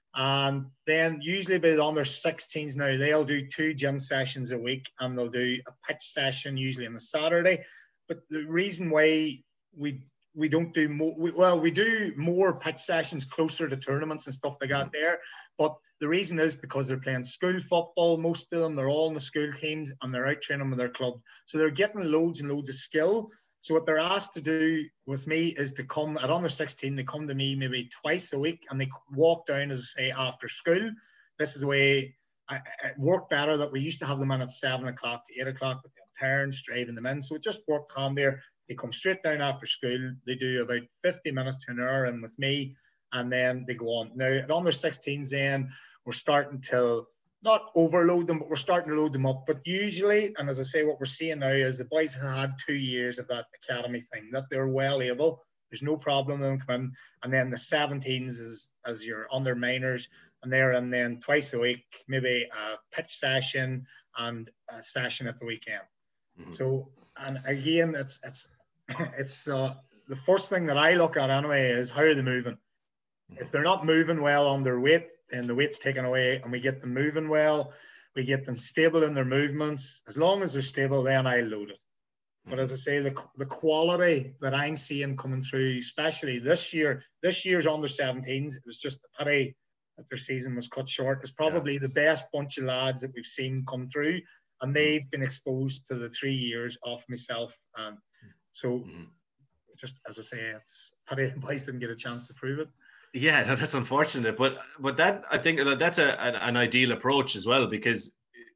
And then usually by the under sixteens now, they'll do two gym sessions a week, and they'll do a pitch session usually on a Saturday. But the reason why we we don't do more, we, well, we do more pitch sessions closer to tournaments and stuff like that there. But the reason is because they're playing school football. Most of them, they're all in the school teams, and they're out training with their club. So they're getting loads and loads of skill. So what they're asked to do with me is to come at under sixteen, they come to me maybe twice a week, and they walk down, as I say, after school. This is the way I, it worked better, that we used to have them in at seven o'clock to eight o'clock with their parents driving them in. So it just worked calm there. They come straight down after school. They do about fifty minutes to an hour in with me, and then they go on. Now, at under sixteens, then we're starting to not overload them, but we're starting to load them up. But usually, and as I say, what we're seeing now is the boys have had two years of that academy thing, that they're well able. There's no problem with them coming. And then the seventeens is as your under minors, and they're in then twice a week, maybe a pitch session and a session at the weekend. Mm-hmm. So, and again, it's it's it's uh, the first thing that I look at anyway is how are they moving. If they're not moving well on their weight, then the weight's taken away, and we get them moving well, we get them stable in their movements. As long as they're stable, then I load it. But as I say, the the quality that I'm seeing coming through, especially this year, this year's under seventeens, it was just a pity that their season was cut short. It's probably yeah. the best bunch of lads that we've seen come through, and they've been exposed to the three years of myself. And so, mm-hmm. just as I say, it's a pity the boys didn't get a chance to prove it. Yeah, no, that's unfortunate, but but that I think that's a an, an ideal approach as well, because,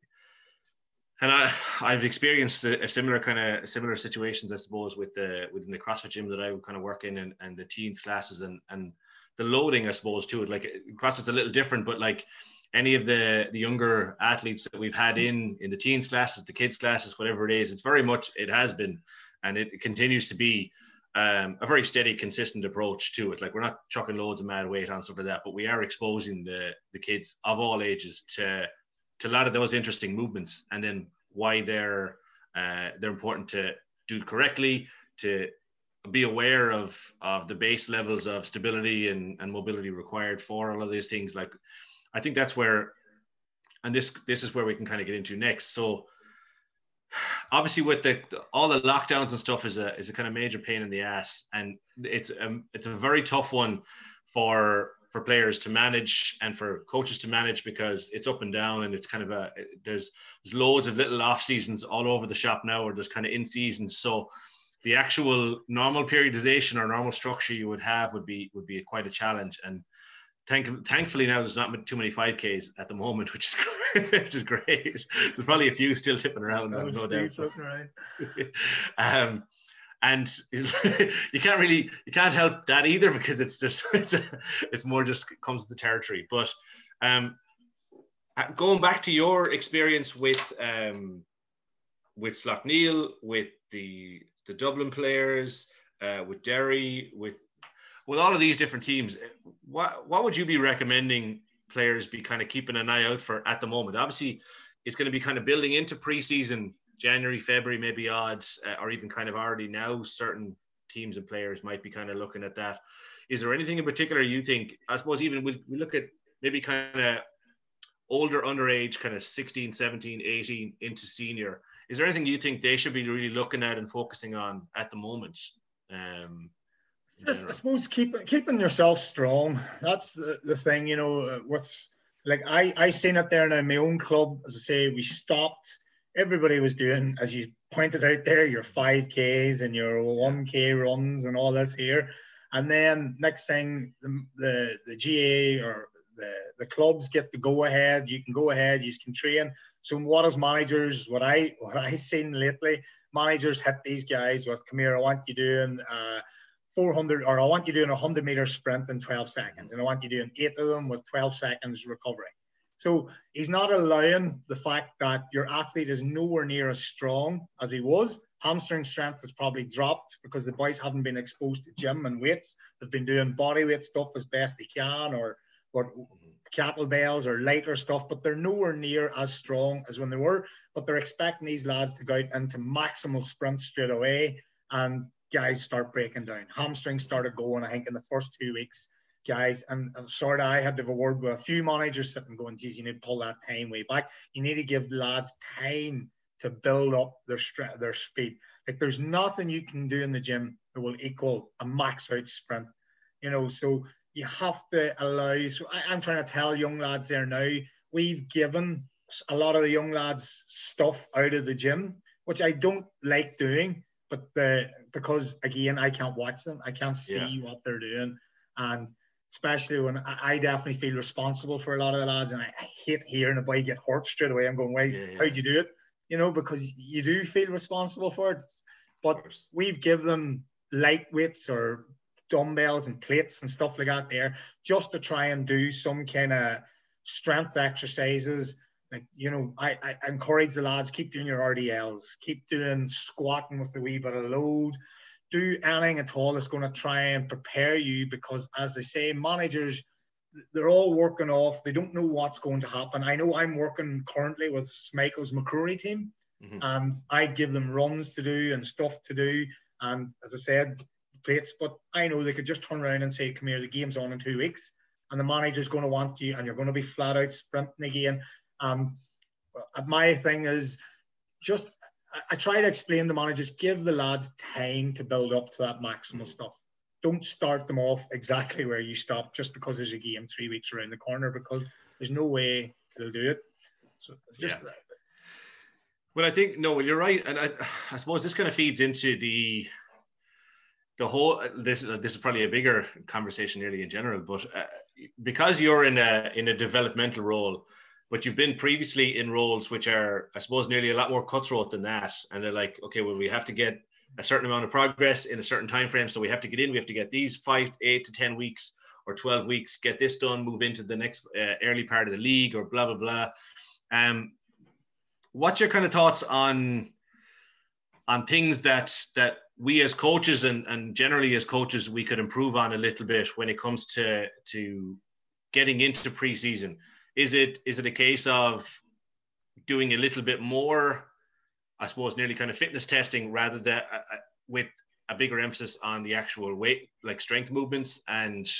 and I I've experienced a, a similar kind of similar situations, I suppose, with the within the CrossFit gym that I would kind of work in, and, and the teens classes and and the loading, I suppose, to it. Like CrossFit's a little different, but like any of the the younger athletes that we've had in in the teens classes, the kids classes, whatever it is, it's very much, it has been, and it continues to be. Um, a very steady, consistent approach to it. Like we're not chucking loads of mad weight on stuff like that, but we are exposing the the kids of all ages to to a lot of those interesting movements, and then why they're uh, they're important to do correctly, to be aware of of the base levels of stability and, and mobility required for all of these things. Like I think that's where, and this this is where we can kind of get into next. So. Obviously, with the all the lockdowns and stuff is a is a kind of major pain in the ass, and it's um it's a very tough one for for players to manage and for coaches to manage, because it's up and down, and it's kind of a there's there's loads of little off seasons all over the shop now, or there's kind of in seasons. So the actual normal periodization or normal structure you would have would be would be quite a challenge. And thank, thankfully now there's not too many five Ks at the moment, which is which is great. There's probably a few still tipping around. No doubt. um, and you can't really you can't help that either, because it's just it's, a, it's more just comes with the territory. But um, going back to your experience with um, with Slaughtneil, with the the Dublin players, uh, with Derry, with with all of these different teams, what what would you be recommending players be kind of keeping an eye out for at the moment? Obviously, it's going to be kind of building into preseason, January, February, maybe odds, uh, or even kind of already now, certain teams and players might be kind of looking at that. Is there anything in particular you think, I suppose even we, we look at maybe kind of older underage, kind of sixteen, seventeen, eighteen into senior, is there anything you think they should be really looking at and focusing on at the moment? Um, Just, I suppose, keep, keeping yourself strong. That's the, the thing, you know, what's like, I, I seen it there now in my own club. As I say, we stopped. Everybody was doing, as you pointed out there, your five Ks and your one K runs and all this here. And then next thing, the, the, the G A or the, the clubs get the go ahead. You can go ahead, you can train. So what as managers, what I what I seen lately, managers hit these guys with, come here, I want you doing uh, four hundred, or I want you doing a hundred meter sprint in twelve seconds, and I want you doing eight of them with twelve seconds recovery. So he's not allowing the fact that your athlete is nowhere near as strong as he was. Hamstring strength has probably dropped because the boys haven't been exposed to gym and weights. They've been doing body weight stuff as best they can, or or kettlebells or lighter stuff, but they're nowhere near as strong as when they were. But they're expecting these lads to go out into maximal sprints straight away, and guys start breaking down. Hamstrings started going, I think, in the first two weeks, guys. And, and sort of, I had to have a word with a few managers sitting going, geez, you need to pull that time way back. You need to give lads time to build up their strength, their speed. Like, there's nothing you can do in the gym that will equal a max out sprint, you know. So you have to allow. So I, I'm trying to tell young lads there now, we've given a lot of the young lads stuff out of the gym, which I don't like doing. But the, because, again, I can't watch them. I can't see yeah. what they're doing. And especially when I, I definitely feel responsible for a lot of the lads. And I, I hate hearing a boy get hurt straight away. I'm going, wait, yeah, yeah. how'd you do it? You know, because you do feel responsible for it. But we've given them lightweights or dumbbells and plates and stuff like that there, just to try and do some kind of strength exercises. Like, you know, I, I encourage the lads, keep doing your R D Ls, keep doing squatting with a wee bit of load, do anything at all that's going to try and prepare you, because, as I say, managers, they're all working off. They don't know what's going to happen. I know I'm working currently with Michael's McCrory team, mm-hmm. and I give them runs to do and stuff to do. And as I said, plates, but I know they could just turn around and say, come here, the game's on in two weeks. And the manager's going to want you, and you're going to be flat out sprinting again. And my thing is just, I try to explain to managers, give the lads time to build up to that maximal stuff. Don't start them off exactly where you stop just because there's a game three weeks around the corner, because there's no way they'll do it. So it's just. Yeah. Well, I think, no, you're right. And I, I suppose this kind of feeds into the, the whole, this, this is probably a bigger conversation nearly in general, but uh, because you're in a, in a developmental role, but you've been previously in roles which are, I suppose, nearly a lot more cutthroat than that. And they're like, okay, well, we have to get a certain amount of progress in a certain time frame. So we have to get in, we have to get these five, eight to ten weeks or twelve weeks, get this done, move into the next uh, early part of the league, or blah, blah, blah. Um, what's your kind of thoughts on, on things that, that we as coaches and, and generally as coaches, we could improve on a little bit when it comes to, to getting into preseason? Is it is it a case of doing a little bit more, I suppose, nearly kind of fitness testing, rather than uh, with a bigger emphasis on the actual weight, like strength movements and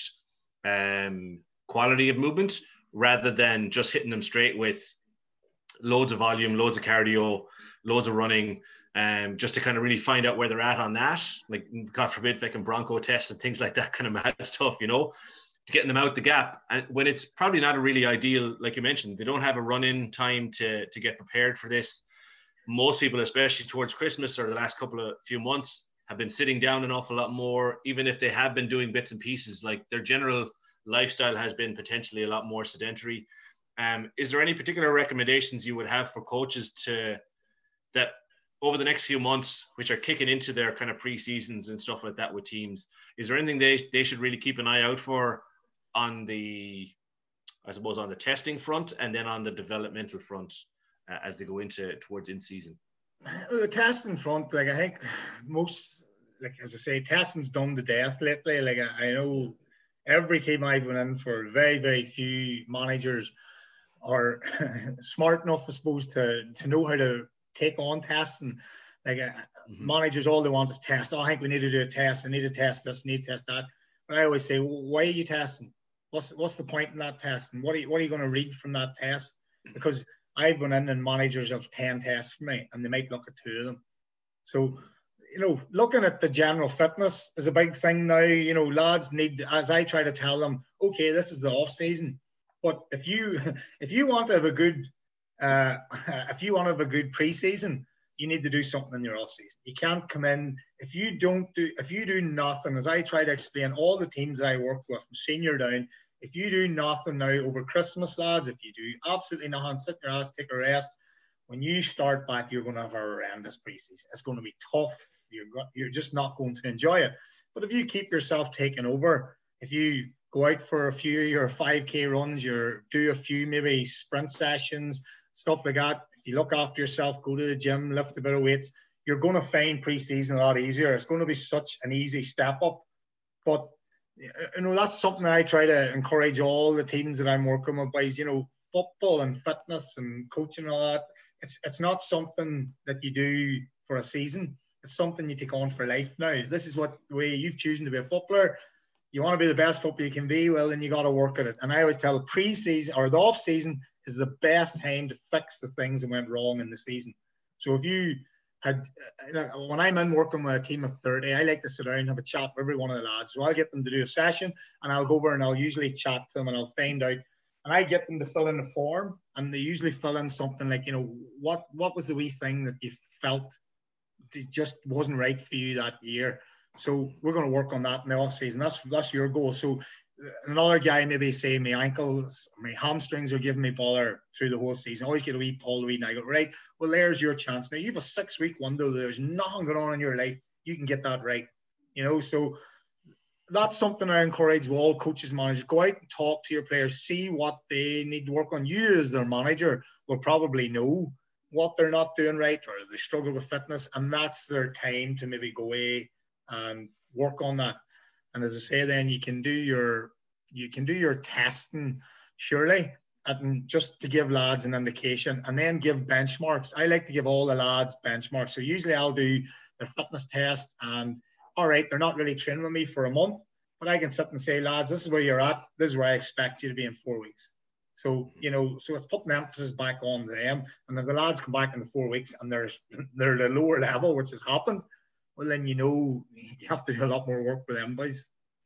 um, quality of movement, rather than just hitting them straight with loads of volume, loads of cardio, loads of running, um, just to kind of really find out where they're at on that, like, God forbid, fucking Bronco tests and things like that, kind of mad stuff, you know? Getting them out the gap, and when it's probably not a really ideal, like you mentioned, they don't have a run-in time to to get prepared for this. Most people, especially towards Christmas or the last couple of few months, have been sitting down an awful lot more. Even if they have been doing bits and pieces, like, their general lifestyle has been potentially a lot more sedentary. Um, is there any particular recommendations you would have for coaches to that over the next few months, which are kicking into their kind of pre-seasons and stuff like that with teams? Is there anything they they should really keep an eye out for on the, I suppose, on the testing front, and then on the developmental front uh, as they go into towards in season? the testing front, like I think most, like as I say, testing's done to death lately. Like I, I know every team I've been in for, very, very few managers are smart enough, I suppose, to to know how to take on testing. Like uh, mm-hmm. managers, all they want is test. Oh, I think we need to do a test. I need to test this. I need to test that. But I always say, well, why are you testing? What's what's the point in that testing? What are you what are you going to read from that test? Because I've gone in and managers have ten tests for me, and they might look at two of them. So, you know, looking at the general fitness is a big thing now. You know, lads need, as I try to tell them, okay, this is the off season, but if you if you want to have a good uh, if you want to have a good preseason, you need to do something in your off season. You can't come in if you don't do if you do nothing. As I try to explain, all the teams I work with, from senior down, if you do nothing now over Christmas, lads, if you do absolutely nothing, sit your ass, take a rest. When you start back, you're going to have a horrendous preseason. It's going to be tough. You're you're just not going to enjoy it. But if you keep yourself taken over, if you go out for a few your five K runs, you do a few maybe sprint sessions, stuff like that. If you look after yourself, go to the gym, lift a bit of weights, you're going to find preseason a lot easier. It's going to be such an easy step up. But you know, that's something that I try to encourage all the teams that I'm working with, boys. You know, football and fitness and coaching and all that, it's it's not something that you do for a season. It's something you take on for life now. This is what the way you've chosen to be a footballer. You want to be the best footballer you can be, well, then you got to work at it. And I always tell pre-season or the off-season is the best time to fix the things that went wrong in the season. So if you had, when I'm in working with a team of thirty, I like to sit down and have a chat with every one of the lads. So I'll get them to do a session, and I'll go over and I'll usually chat to them, and I'll find out, and I get them to fill in a form, and they usually fill in something like, you know, what what was the wee thing that you felt it just wasn't right for you that year. So we're going to work on that in the off season. That's that's your goal. So another guy maybe say my ankles, my hamstrings are giving me bother through the whole season. I always get a wee pull, a wee, and I go, right, well, there's your chance. Now you have a six week window. There's nothing going on in your life. You can get that right. You know, so that's something I encourage all coaches, managers. Go out and talk to your players. See what they need to work on. You as their manager will probably know what they're not doing right, or they struggle with fitness, and that's their time to maybe go away and work on that. And as I say, then you can do your you can do your testing, surely, and just to give lads an indication, and then give benchmarks. I like to give all the lads benchmarks. So usually I'll do their fitness test, and all right, they're not really training with me for a month, but I can sit and say, lads, this is where you're at. This is where I expect you to be in four weeks. So, you know, so it's putting emphasis back on them. And if the lads come back in the four weeks and they're, they're at a lower level, which has happened, well, then, you know, you have to do a lot more work with them, boys.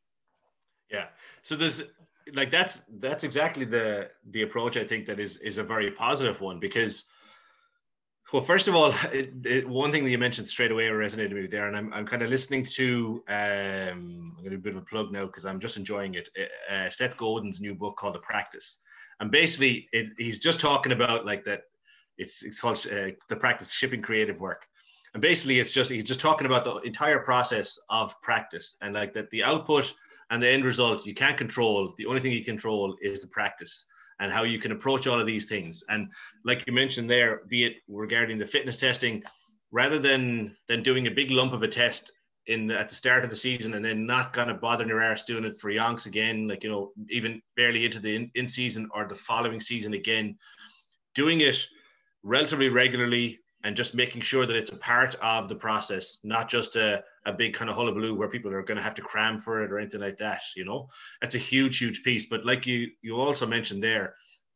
Yeah. So there's, like, that's, that's exactly the, the approach, I think, that is, is a very positive one, because, well, first of all, it, it, one thing that you mentioned straight away resonated with me there, and I'm, I'm kind of listening to, um, I'm going to do a bit of a plug now because I'm just enjoying it, uh, Seth Godin's new book called The Practice. And basically, it, he's just talking about like that. It's it's called uh, The Practice, Shipping Creative Work, and basically, it's just he's just talking about the entire process of practice, and like that the output and the end result you can't control. The only thing you control is the practice and how you can approach all of these things. And like you mentioned there, be it regarding the fitness testing, rather than than doing a big lump of a test in at the start of the season and then not kind of bothering your arse doing it for yonks again, like, you know, even barely into the in, in season or the following season again, doing it relatively regularly and just making sure that it's a part of the process, not just a, a big kind of hullabaloo where people are going to have to cram for it or anything like that. You know, it's a huge, huge piece. But like you, you also mentioned there,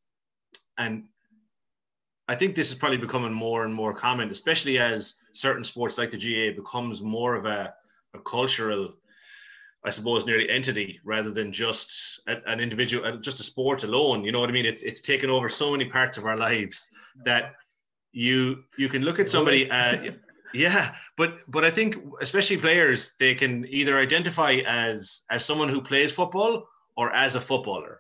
and I think this is probably becoming more and more common, especially as certain sports like the G A A becomes more of a, a cultural, I suppose, nearly entity rather than just a, an individual, just a sport alone. You know what I mean? It's it's taken over so many parts of our lives that you you can look at somebody, uh, yeah. But but I think especially players, they can either identify as as someone who plays football or as a footballer.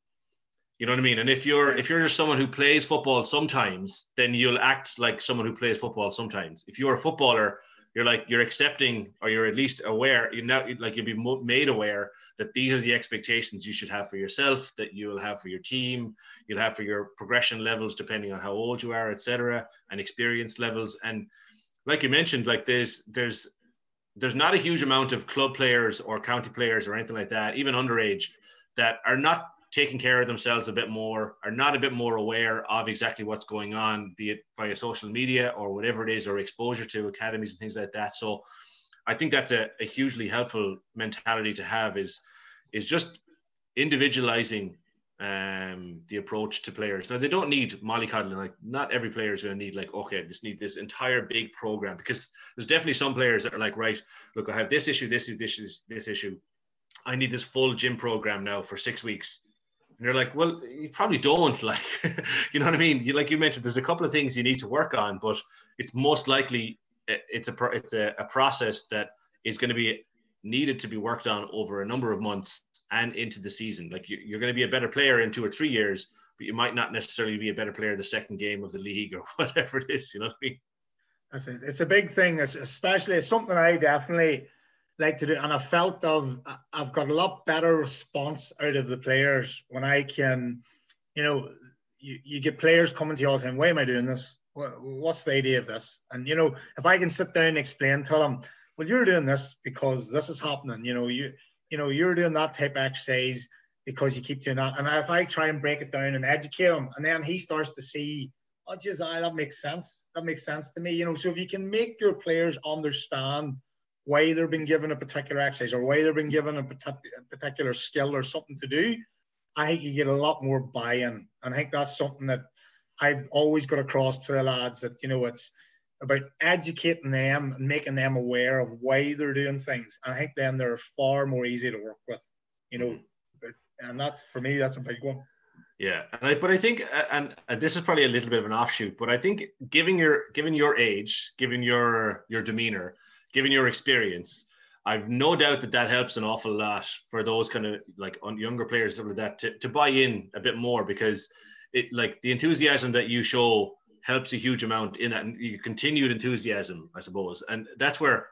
You know what I mean? And if you're if you're just someone who plays football sometimes, then you'll act like someone who plays football sometimes. If you're a footballer, you're like, you're accepting, or you're at least aware, you know, like you'll be made aware that these are the expectations you should have for yourself, that you'll have for your team, you'll have for your progression levels, depending on how old you are, et cetera, and experience levels. And like you mentioned, like there's, there's, there's not a huge amount of club players or county players or anything like that, even underage, that are not taking care of themselves a bit more, are not a bit more aware of exactly what's going on, be it via social media or whatever it is, or exposure to academies and things like that. So I think that's a, a hugely helpful mentality to have, is, is just individualizing um, the approach to players. Now, they don't need mollycoddling. Like, not every player is going to need like, okay, this need this entire big program, because there's definitely some players that are like, right, look, I have this issue, this is this is this issue. I need this full gym program now for six weeks. And you're like, well, you probably don't, like, you know what I mean? You, like you mentioned, there's a couple of things you need to work on, but it's most likely it's a it's a, a process that is going to be needed to be worked on over a number of months and into the season. Like, you, you're going to be a better player in two or three years, but you might not necessarily be a better player the second game of the league or whatever it is. You know what I mean? That's it. It's a big thing, especially it's something I definitely like to do, and I felt of I've got a lot better response out of the players when I can, you know, you, you get players coming to you all the time, why am I doing this? What, what's the idea of this? And, you know, if I can sit down and explain to them, well, you're doing this because this is happening, you know, you you know, you're doing that type of exercise because you keep doing that. And if I try and break it down and educate him, and then he starts to see, oh, geez, ah, that makes sense. That makes sense to me. You know, so if you can make your players understand why they're being given a particular exercise or why they're being given a particular skill or something to do, I think you get a lot more buy-in. And I think that's something that I've always got across to the lads, that, you know, it's about educating them and making them aware of why they're doing things. And I think then they're far more easy to work with, you know, and that's, for me, that's a big one. Yeah, and I, but I think, and, and this is probably a little bit of an offshoot, but I think given your given your age, given your your demeanor, given your experience, I've no doubt that that helps an awful lot for those kind of like younger players, stuff like that, to, to buy in a bit more, because it, like, the enthusiasm that you show helps a huge amount in that, and you continued enthusiasm, I suppose. And that's where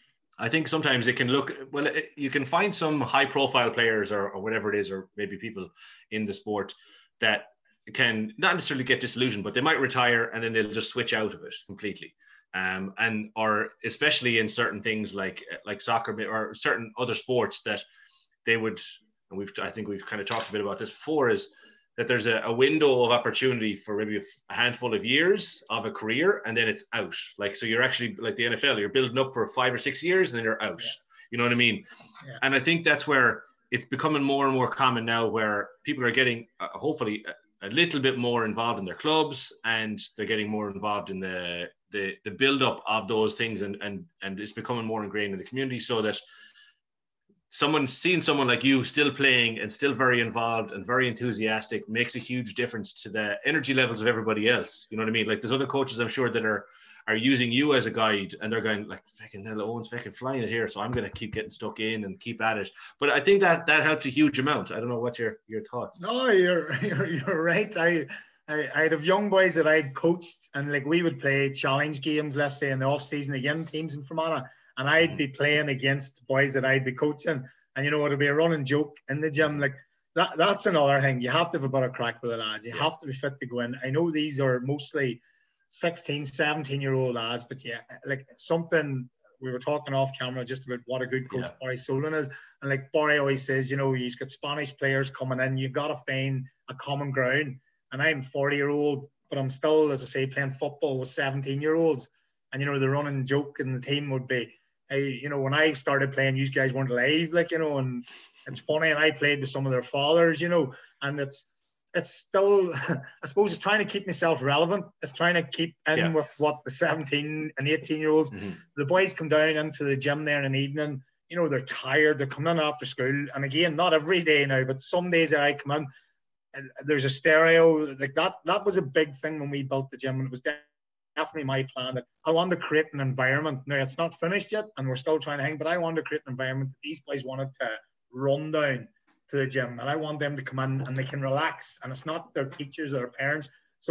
I think sometimes it can look, well, it, you can find some high profile players or, or whatever it is, or maybe people in the sport that can not necessarily get disillusioned, but they might retire and then they'll just switch out of it completely. Um, and, or especially in certain things like, like soccer or certain other sports, that they would, and we've, I think we've kind of talked a bit about this before, is that there's a, a window of opportunity for maybe a handful of years of a career, and then it's out. Like, so you're actually like the N F L, you're building up for five or six years and then you're out. Yeah. You know what I mean? Yeah. And I think that's where it's becoming more and more common now, where people are getting uh, hopefully a, a little bit more involved in their clubs, and they're getting more involved in the the the build up of those things, and and and it's becoming more ingrained in the community, so that someone seeing someone like you still playing and still very involved and very enthusiastic makes a huge difference to the energy levels of everybody else. You know what I mean? Like, there's other coaches, I'm sure, that are are using you as a guide, and they're going like, fucking hell, Owen's fucking flying it here, so I'm going to keep getting stuck in and keep at it. But I think that that helps a huge amount. I don't know, what's your your thoughts? No, you're you're, you're right. I, I I'd have young boys that I've coached, and like, we would play challenge games, let's say in the off season, again, teams in Fermanagh, and I'd mm-hmm. be playing against boys that I'd be coaching, and, you know, it'll be a running joke in the gym. Like, that that's another thing. You have to have a bit of crack with the lads. You yeah. have to be fit to go in. I know these are mostly sixteen, seventeen year old lads, but yeah, like, something we were talking off camera just about what a good coach yeah. Barry Solon is. And like Barry always says, you know, he's got Spanish players coming in, you've got to find a common ground. And I'm forty year old, but I'm still, as I say, playing football with seventeen year olds. And, you know, the running joke in the team would be, hey, you know, when I started playing, you guys weren't alive, like, you know, and it's funny, and I played with some of their fathers, you know, and it's, it's still, I suppose it's trying to keep myself relevant. It's trying to keep in yeah. with what the seventeen and eighteen year olds, mm-hmm. the boys come down into the gym there in the evening, you know, they're tired, they're coming in after school. And again, not every day now, but some days that I come in, and there's a stereo, like that, that was a big thing when we built the gym. And it was definitely my plan that I wanted to create an environment. Now, it's not finished yet, and we're still trying to hang, but I wanted to create an environment that these boys wanted to run down to the gym, and I want them to come in and they can relax, and it's not their teachers or their parents. So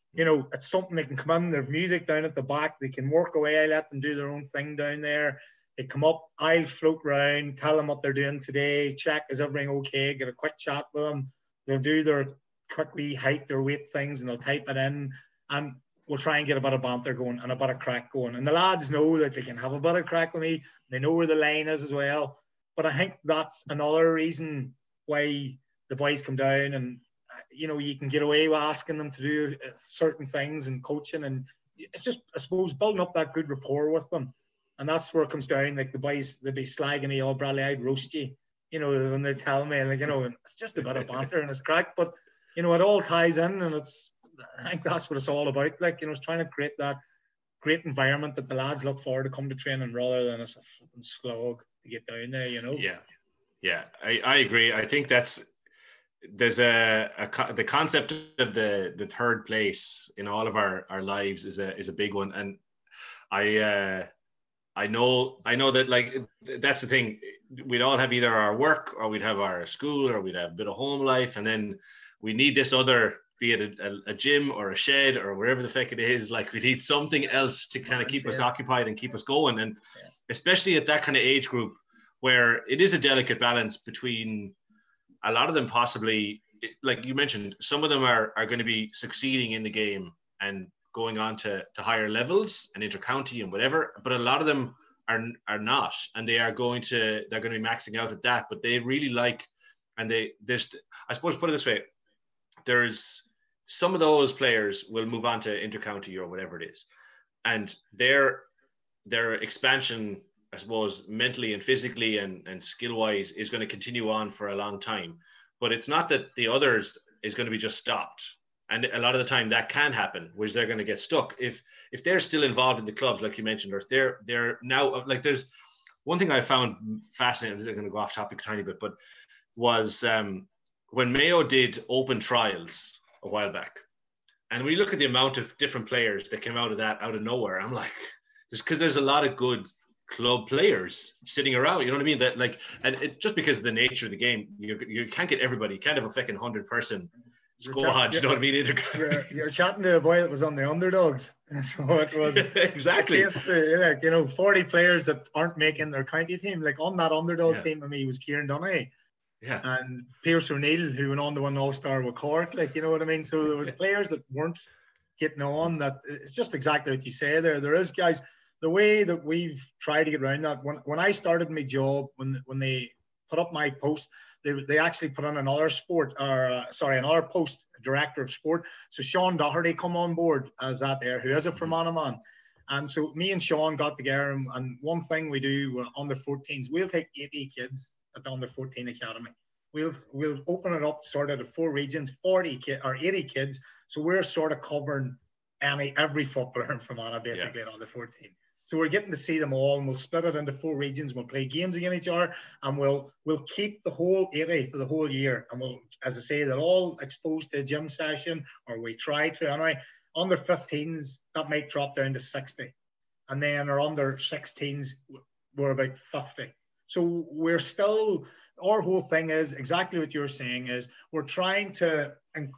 You know, it's something they can come in, there's music down at the back, they can work away, I let them do their own thing down there. They come up, I'll float around, tell them what they're doing today, check, is everything okay, get a quick chat with them. They'll do their quick wee height, their weight things, and they'll type it in. And we'll try and get a bit of banter going and a bit of crack going. And the lads know that they can have a bit of crack with me. They know where the line is as well. But I think that's another reason why the boys come down, and, you know, you can get away with asking them to do certain things and coaching. And it's just, I suppose, building up that good rapport with them. And that's where it comes down. Like the boys, they'd be slagging me, oh, Bradley, I'd roast you, you know, when they're telling me, like, you know, it's just a bit of banter and it's crack. But, you know, it all ties in, and it's, I think that's what it's all about. Like, you know, it's trying to create that great environment that the lads look forward to come to training rather than a fucking slog to get down there, you know? Yeah. Yeah, I, I agree. I think that's, there's a, a the concept of the the third place in all of our, our lives is a is a big one. And I, uh, I know, I know that, like, that's the thing. We'd all have either our work or we'd have our school or we'd have a bit of home life. And then we need this other, be it a, a gym or a shed or wherever the feck it is. Like, we need something else to kind of keep us occupied and keep us going. And especially at that kind of age group where it is a delicate balance between a lot of them possibly, like you mentioned, some of them are, are going to be succeeding in the game and going on to, to higher levels and intercounty and whatever, but a lot of them are are not, and they are going to they're going to be maxing out at that. But they really like, and they there's I suppose put it this way, there's some of those players will move on to intercounty or whatever it is, and their their expansion, I suppose, mentally and physically and, and skill wise is going to continue on for a long time. But it's not that the others is going to be just stopped. And a lot of the time that can happen, whereas they're going to get stuck. If if they're still involved in the clubs, like you mentioned, or if they're they're now, like, there's one thing I found fascinating, I'm going to go off topic a tiny bit, but was um, when Mayo did open trials a while back. And we look at the amount of different players that came out of that out of nowhere. I'm like, just because there's a lot of good club players sitting around, you know what I mean? That, like, and it, just because of the nature of the game, you you can't get everybody. You can't have a fucking hundred person squad, you know what I mean? Either. You're, you're chatting to a boy that was on the underdogs, so it was exactly case to, like, you know, forty players that aren't making their county team. Like, on that underdog yeah. team with me was Kieran Donaghy, yeah, and Pierce O'Neill, who went on to win All Star with Cork. Like, you know what I mean? So there was players that weren't getting on. That it's just exactly what you say there. There is guys. The way that we've tried to get around that, when when I started my job, when when they put up my post, they they actually put on another sport, or uh, sorry, another post, director of sport. So Sean Doherty come on board as that there, who is a Fermanagh man. And so me and Sean got together, and, and one thing we do on the fourteens, we'll take eighty kids at the under fourteen academy. We'll we'll open it up sort of to four regions, forty kids or eighty kids. So we're sort of covering any every footballer in Fermanagh basically yeah. at under fourteen. So we're getting to see them all, and we'll split it into four regions. We'll play games against each other, and we'll we'll keep the whole eighty for the whole year. And we'll, as I say, they're all exposed to a gym session, or we try to. Anyway, under fifteens, that might drop down to sixty. And then our under sixteens, we're about fifty. So we're still, our whole thing is exactly what you're saying, is we're trying to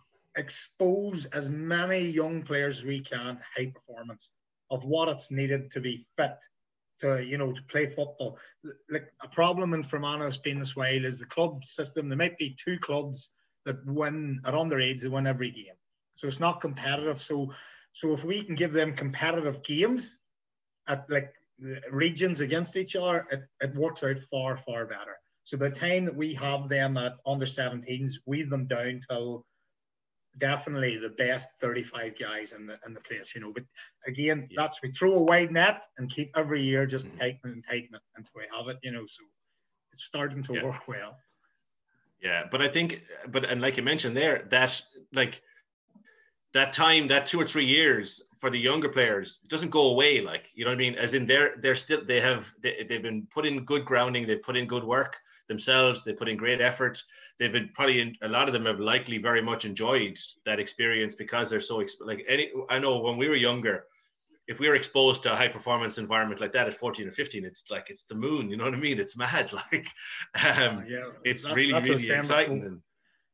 expose as many young players as we can to high performance, of what it's needed to be fit to, you know, to play football. Like, a problem in Fermanagh has been this while is the club system. There might be two clubs that win at underage, they win every game. So it's not competitive. So, so if we can give them competitive games at, like, the regions against each other, it, it works out far, far better. So by the time that we have them at under seventeens, weave them down till definitely the best thirty-five guys in the in the place, you know. But again, yeah. that's, we throw a wide net and keep every year just mm-hmm. tightening and tightening it until we have it, you know. So it's starting to yeah. work well. Yeah, but I think, but and like you mentioned there, that like that time, that two or three years for the younger players, it doesn't go away. Like, you know what I mean? As in, they're they're still they have they, they've been put in good grounding, they've put in good work themselves, they put in great effort. They've been probably in, a lot of them have likely very much enjoyed that experience because they're so like any. I know when we were younger, if we were exposed to a high performance environment like that at fourteen or fifteen, it's like it's the moon. You know what I mean? It's mad. Like, um, yeah, it's that's, really that's really exciting. And,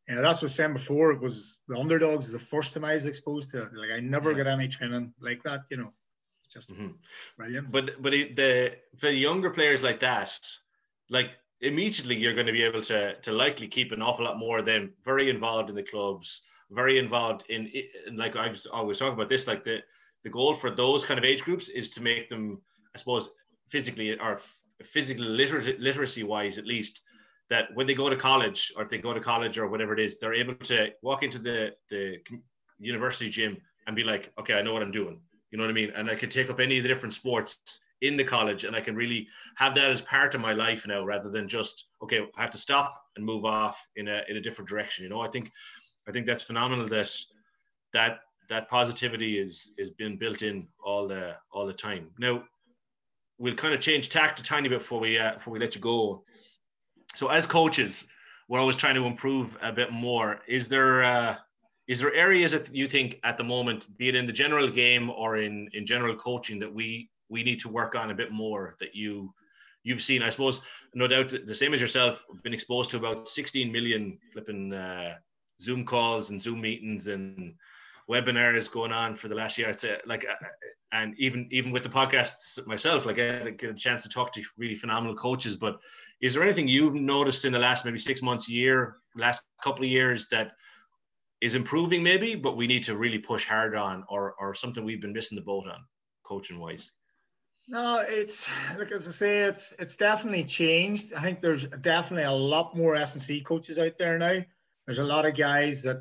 Yeah, that's what I was saying before. It was the underdogs was the first time I was exposed to it. Like I never Yeah. got any training like that, you know. It's just Mm-hmm. brilliant. But but it, the for the younger players like that, like immediately you're going to be able to to likely keep an awful lot more of them very involved in the clubs, very involved in, in like I've always talked about this, like the the goal for those kind of age groups is to make them, I suppose, physically or physical literacy literacy wise at least, that when they go to college or if they go to college or whatever it is, they're able to walk into the the university gym and be like, okay, I know what I'm doing. You know what I mean? And I can take up any of the different sports in the college and I can really have that as part of my life now rather than just, okay, I have to stop and move off in a in a different direction. You know, I think I think that's phenomenal that that that positivity is is being built in all the all the time. Now, we'll kind of change tact a tiny bit before we uh, before we let you go. So as coaches, we're always trying to improve a bit more. Is there uh, is there areas that you think at the moment, be it in the general game or in, in general coaching, that we we need to work on a bit more that you you've seen? I suppose, no doubt, the same as yourself, been exposed to about sixteen million flipping uh, Zoom calls and Zoom meetings and webinars going on for the last year. I'd say, like, and even even with the podcasts myself, like I get a chance to talk to really phenomenal coaches. But is there anything you've noticed in the last maybe six months, year, last couple of years that is improving maybe, but we need to really push hard on, or or something we've been missing the boat on, coaching wise? No, it's like as I say, it's it's definitely changed. I think there's definitely a lot more S and C coaches out there now. There's a lot of guys that,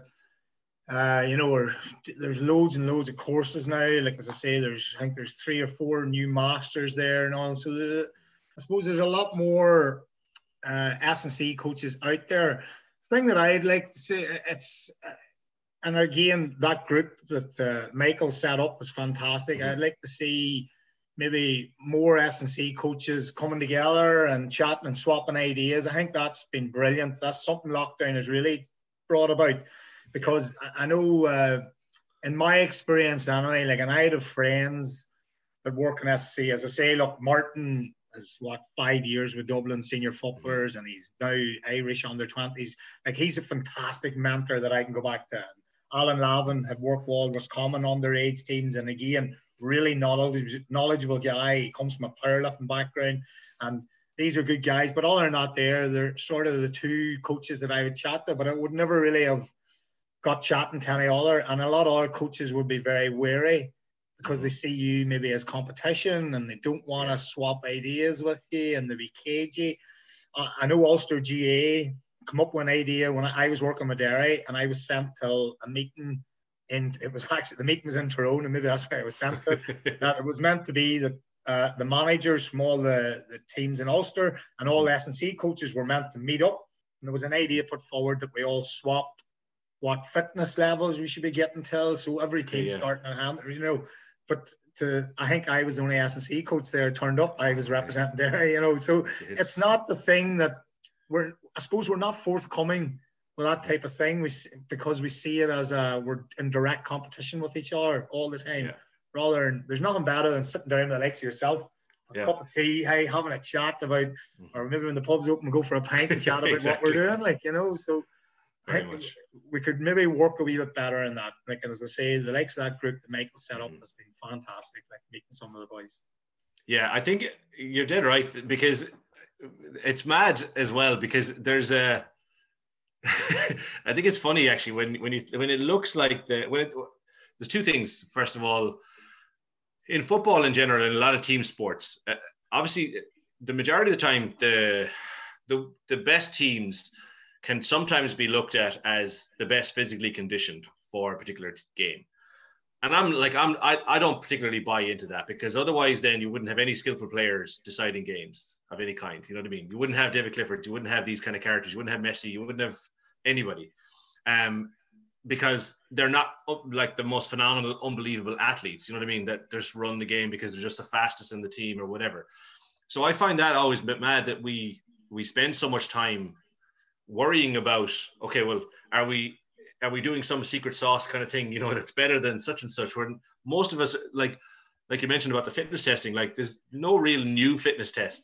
uh, you know, are, there's loads and loads of courses now. Like as I say, there's I think there's three or four new masters there and all. So the, I suppose there's a lot more uh, S and C coaches out there. The thing that I'd like to say, it's. Uh, And again, that group that uh, Michael set up was fantastic. Mm-hmm. I'd like to see maybe more S and C coaches coming together and chatting and swapping ideas. I think that's been brilliant. That's something lockdown has really brought about, because I know uh, in my experience anyway, like, and I had friends that work in S and C. As I say, look, Martin is what, five years with Dublin senior footballers, mm-hmm. and he's now Irish under twenties. Like, he's a fantastic mentor that I can go back to. Alan Lavin had worked with Roscommon underage teams, and again, really knowledgeable, knowledgeable guy. He comes from a powerlifting background, and these are good guys. But other than that, there, they're sort of the two coaches that I would chat to, but I would never really have got chatting to any other. And a lot of other coaches would be very wary because they see you maybe as competition and they don't want to swap ideas with you and they be cagey. Uh, I know Ulster G A come up with an idea when I was working with Derry, and I was sent to a meeting in, it was actually, the meeting was in Tyrone, and maybe that's why I was sent to, that it was meant to be that uh, the managers from all the, the teams in Ulster and all the S and C coaches were meant to meet up, and there was an idea put forward that we all swapped what fitness levels we should be getting to, so every team yeah, yeah. starting at hand, you know, but to, I think I was the only S and C coach there turned up, I was representing Derry, you know, so Jeez. It's not the thing that we're, I suppose we're not forthcoming with that type of thing. We because we see it as a, we're in direct competition with each other all the time. Yeah. Rather than, there's nothing better than sitting down with the likes of yourself, a yeah. cup of tea, hey, having a chat about, mm-hmm. or maybe when the pub's open, we go for a pint and chat about exactly. what we're doing, like, you know. So Very I think much. we could maybe work a wee bit better in that. Like, as I say, the likes of that group that Michael set up mm-hmm. has been fantastic. Like meeting some of the boys. Yeah, I think you're dead right, because it's mad as well, because there's a I think it's funny actually when when you when it looks like the when it, there's two things. First of all, in football in general and a lot of team sports, uh, obviously the majority of the time the the the best teams can sometimes be looked at as the best physically conditioned for a particular game. And I'm like, I'm, I, I don't particularly buy into that, because otherwise then you wouldn't have any skillful players deciding games of any kind. You know what I mean? You wouldn't have David Clifford. You wouldn't have these kind of characters. You wouldn't have Messi. You wouldn't have anybody, um, because they're not like the most phenomenal, unbelievable athletes. You know what I mean? That just run the game because they're just the fastest in the team or whatever. So I find that always a bit mad that we, we spend so much time worrying about, okay, well, are we, are we doing some secret sauce kind of thing, you know, that's better than such and such, where most of us, like, like you mentioned about the fitness testing, like there's no real new fitness tests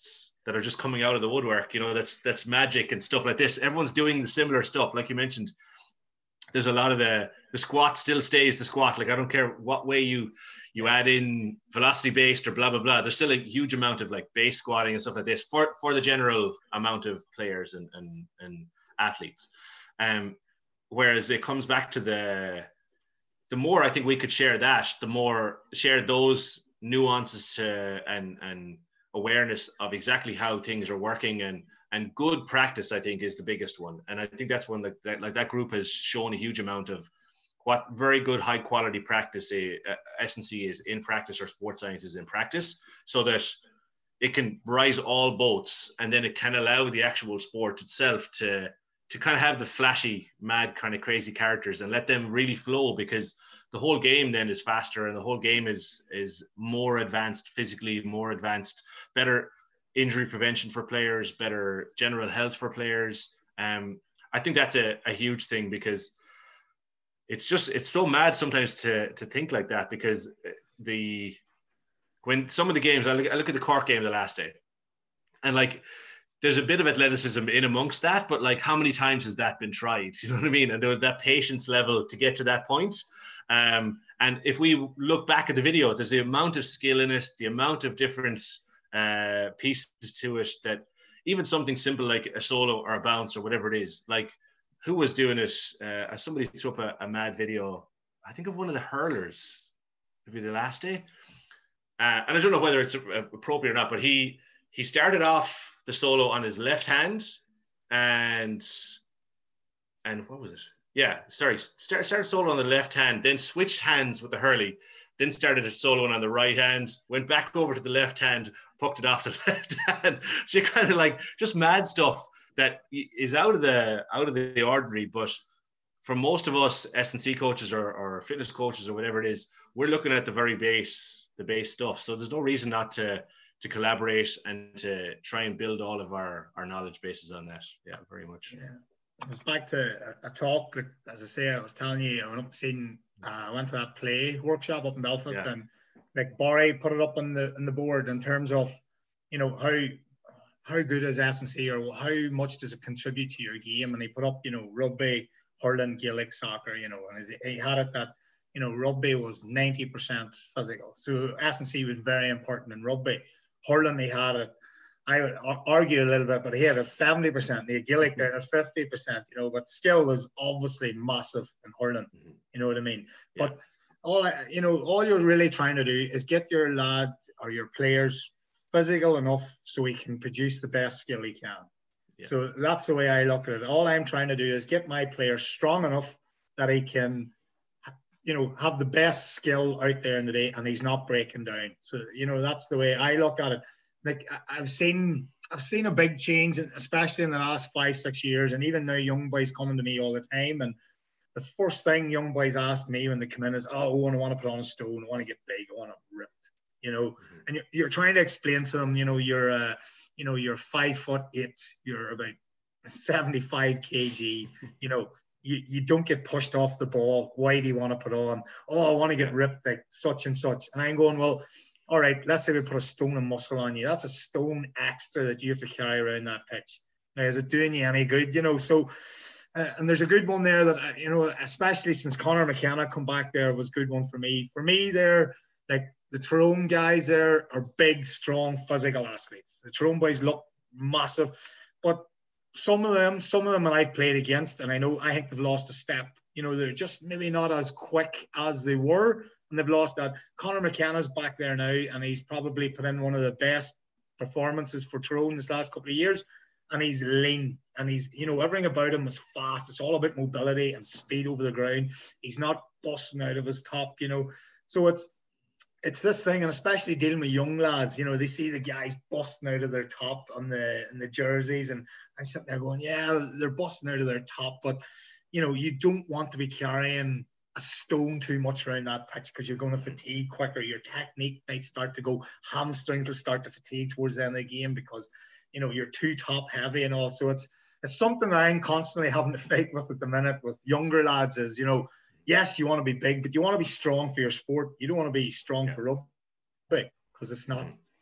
that are just coming out of the woodwork, you know, that's that's magic and stuff like this. Everyone's doing the similar stuff, like you mentioned. There's a lot of the the squat still stays the squat. Like I don't care what way you you add in velocity based or blah blah blah. There's still a huge amount of like base squatting and stuff like this for for the general amount of players and and and athletes. Um, whereas it comes back to the the more I think we could share that, the more share those nuances to, and and awareness of exactly how things are working, and and good practice, I think, is the biggest one. And I think that's one that, that like that group has shown a huge amount of what very good high quality practice a, a S N C is in practice, or sports science is in practice, so that it can rise all boats, and then it can allow the actual sport itself to to kind of have the flashy, mad, kind of crazy characters and let them really flow, because the whole game then is faster, and the whole game is is more advanced physically, more advanced, better injury prevention for players, better general health for players. Um, I think that's a, a huge thing, because it's just, it's so mad sometimes to to think like that, because the, when some of the games, I look, I look at the Cork game the last day, and like, there's a bit of athleticism in amongst that, but like, how many times has that been tried? You know what I mean? And there was that patience level to get to that point. Um, and if we look back at the video, there's the amount of skill in it, the amount of different uh, pieces to it, that even something simple like a solo or a bounce or whatever it is, like who was doing it? Uh, somebody threw up a, a mad video, I think of one of the hurlers, maybe the last day. Uh, and I don't know whether it's appropriate or not, but he he started off the solo on his left hand, and and what was it? Yeah, sorry, start, started solo on the left hand, then switched hands with the hurley, then started soloing on the right hand, went back over to the left hand, pucked it off the left hand. So you're kind of like just mad stuff that is out of the out of the ordinary. But for most of us S N C coaches or, or fitness coaches or whatever it is, we're looking at the very base, the base stuff. So there's no reason not to to collaborate and to try and build all of our, our knowledge bases on that. Yeah, very much. Yeah. It was back to a, a talk, like, as I say, I was telling you, I went up to see, uh, I went to that play workshop up in Belfast, yeah. And like Barry put it up on the on the board in terms of, you know, how how good is S N C, or how much does it contribute to your game? And he put up, you know, rugby, hurling, Gaelic, soccer, you know, and he had it that, you know, rugby was ninety percent physical. So S N C was very important in rugby. Hurling, he had it, I would argue a little bit, but he had it seventy percent. The Gaelic there at fifty percent, you know, but skill is obviously massive in hurling. You know what I mean? Yeah. But all, you know, all you're really trying to do is get your lad or your players physical enough so he can produce the best skill he can. Yeah. So that's the way I look at it. All I'm trying to do is get my player strong enough that he can, you know, have the best skill out there in the day, and he's not breaking down. So, you know, that's the way I look at it. Like I've seen, I've seen a big change, especially in the last five, six years, and even now, young boys coming to me all the time. And the first thing young boys ask me when they come in is, "Oh, I want to put on a stone. I want to get big. I want to rip." You know, mm-hmm. And you're, you're trying to explain to them, you know, you're, uh, you know, you're five foot eight, you're about seventy-five kilograms. You know, you you don't get pushed off the ball. Why do you want to put on? Oh, I want to get ripped like such and such. And I'm going, well, all right, let's say we put a stone of muscle on you. That's a stone extra that you have to carry around that pitch. Now, is it doing you any good? You know, so, uh, and there's a good one there that, uh, you know, especially since Conor McKenna come back there, was a good one for me. For me, they're like the Tyrone guys there are big, strong, physical athletes. The Tyrone boys look massive, but some of them, some of them that I've played against, and I know, I think they've lost a step. You know, they're just maybe not as quick as they were. And they've lost that. Conor McKenna's back there now, and he's probably put in one of the best performances for Tyrone this last couple of years. And he's lean, and he's, you know, everything about him is fast. It's all about mobility and speed over the ground. He's not busting out of his top, you know. So it's it's this thing, and especially dealing with young lads, you know, they see the guys busting out of their top on the in the jerseys, and I'm sitting there going, yeah, they're busting out of their top, but you know, you don't want to be carrying a stone too much around that pitch, because you're going to fatigue quicker. Your technique might start to go, hamstrings will start to fatigue towards the end of the game, because you know you're too top heavy and all. So it's it's something that I'm constantly having to fight with at the minute with younger lads. Is, you know, yes, you want to be big, but you want to be strong for your sport. You don't want to be strong yeah. for rugby, because it's not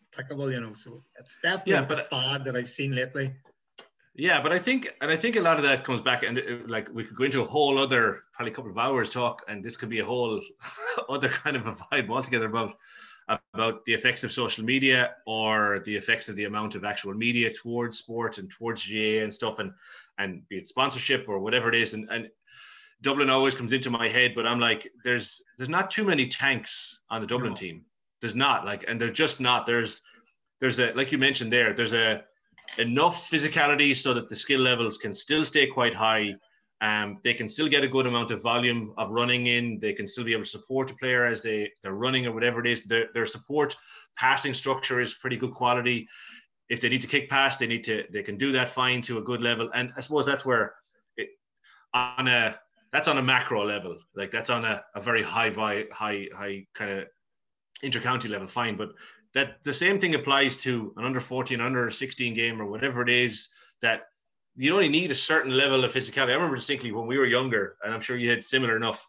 applicable, you know. So it's definitely Yeah, a but fad that I've seen lately. Yeah, but I think, and I think a lot of that comes back, and uh, like we could go into a whole other, probably a couple of hours talk, and this could be a whole other kind of a vibe altogether about about the effects of social media or the effects of the amount of actual media towards sport and towards G A A and stuff, and and be it sponsorship or whatever it is, and and Dublin always comes into my head, but I'm like, there's there's not too many tanks on the Dublin No. team. There's not, like, and there's just not. There's there's a, like you mentioned there, there's a enough physicality so that the skill levels can still stay quite high. Um, they can still get a good amount of volume of running in. They can still be able to support a player as they, they're running or whatever it is. Their, their support passing structure is pretty good quality. If they need to kick pass, they need to, they can do that fine to a good level. And I suppose that's where it, on a, that's on a macro level. Like that's on a, a very high, high, high kind of inter-county level, fine. But that the same thing applies to an under fourteen, under sixteen game or whatever it is, that you only need a certain level of physicality. I remember distinctly when we were younger, and I'm sure you had similar enough.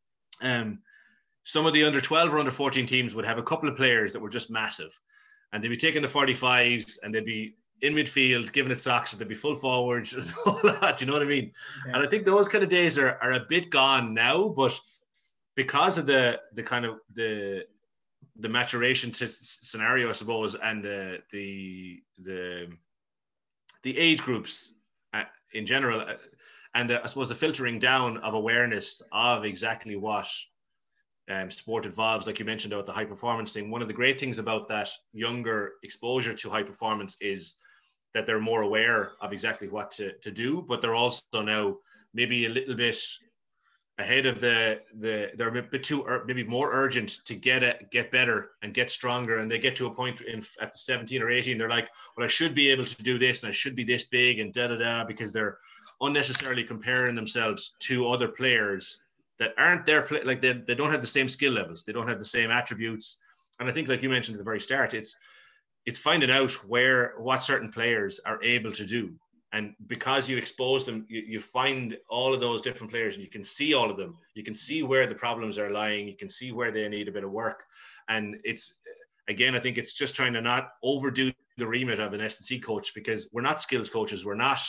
Um, some of the under twelve or under fourteen teams would have a couple of players that were just massive, and they'd be taking the forty-fives and they'd be in midfield, giving it socks, and they'd be full forwards and all that. You know what I mean? Yeah. And I think those kind of days are, are a bit gone now, but because of the the kind of the the maturation to scenario, I suppose, and uh, the the the age groups uh, in general, uh, and uh, I suppose the filtering down of awareness of exactly what um, sport involves, like you mentioned about the high performance thing. One of the great things about that younger exposure to high performance is that they're more aware of exactly what to, to do, but they're also now maybe a little bit ahead of the the they're a bit too maybe more urgent to get it get better and get stronger, and they get to a point in at the seventeen or eighteen they're like, well, I should be able to do this and I should be this big and da da da, because they're unnecessarily comparing themselves to other players that aren't their play, like they, they don't have the same skill levels, they don't have the same attributes. And I think, like you mentioned at the very start, it's it's finding out where what certain players are able to do. And because you expose them, you, you find all of those different players and you can see all of them. You can see where the problems are lying. You can see where they need a bit of work. And it's, again, I think it's just trying to not overdo the remit of an S and C coach, because we're not skills coaches. We're not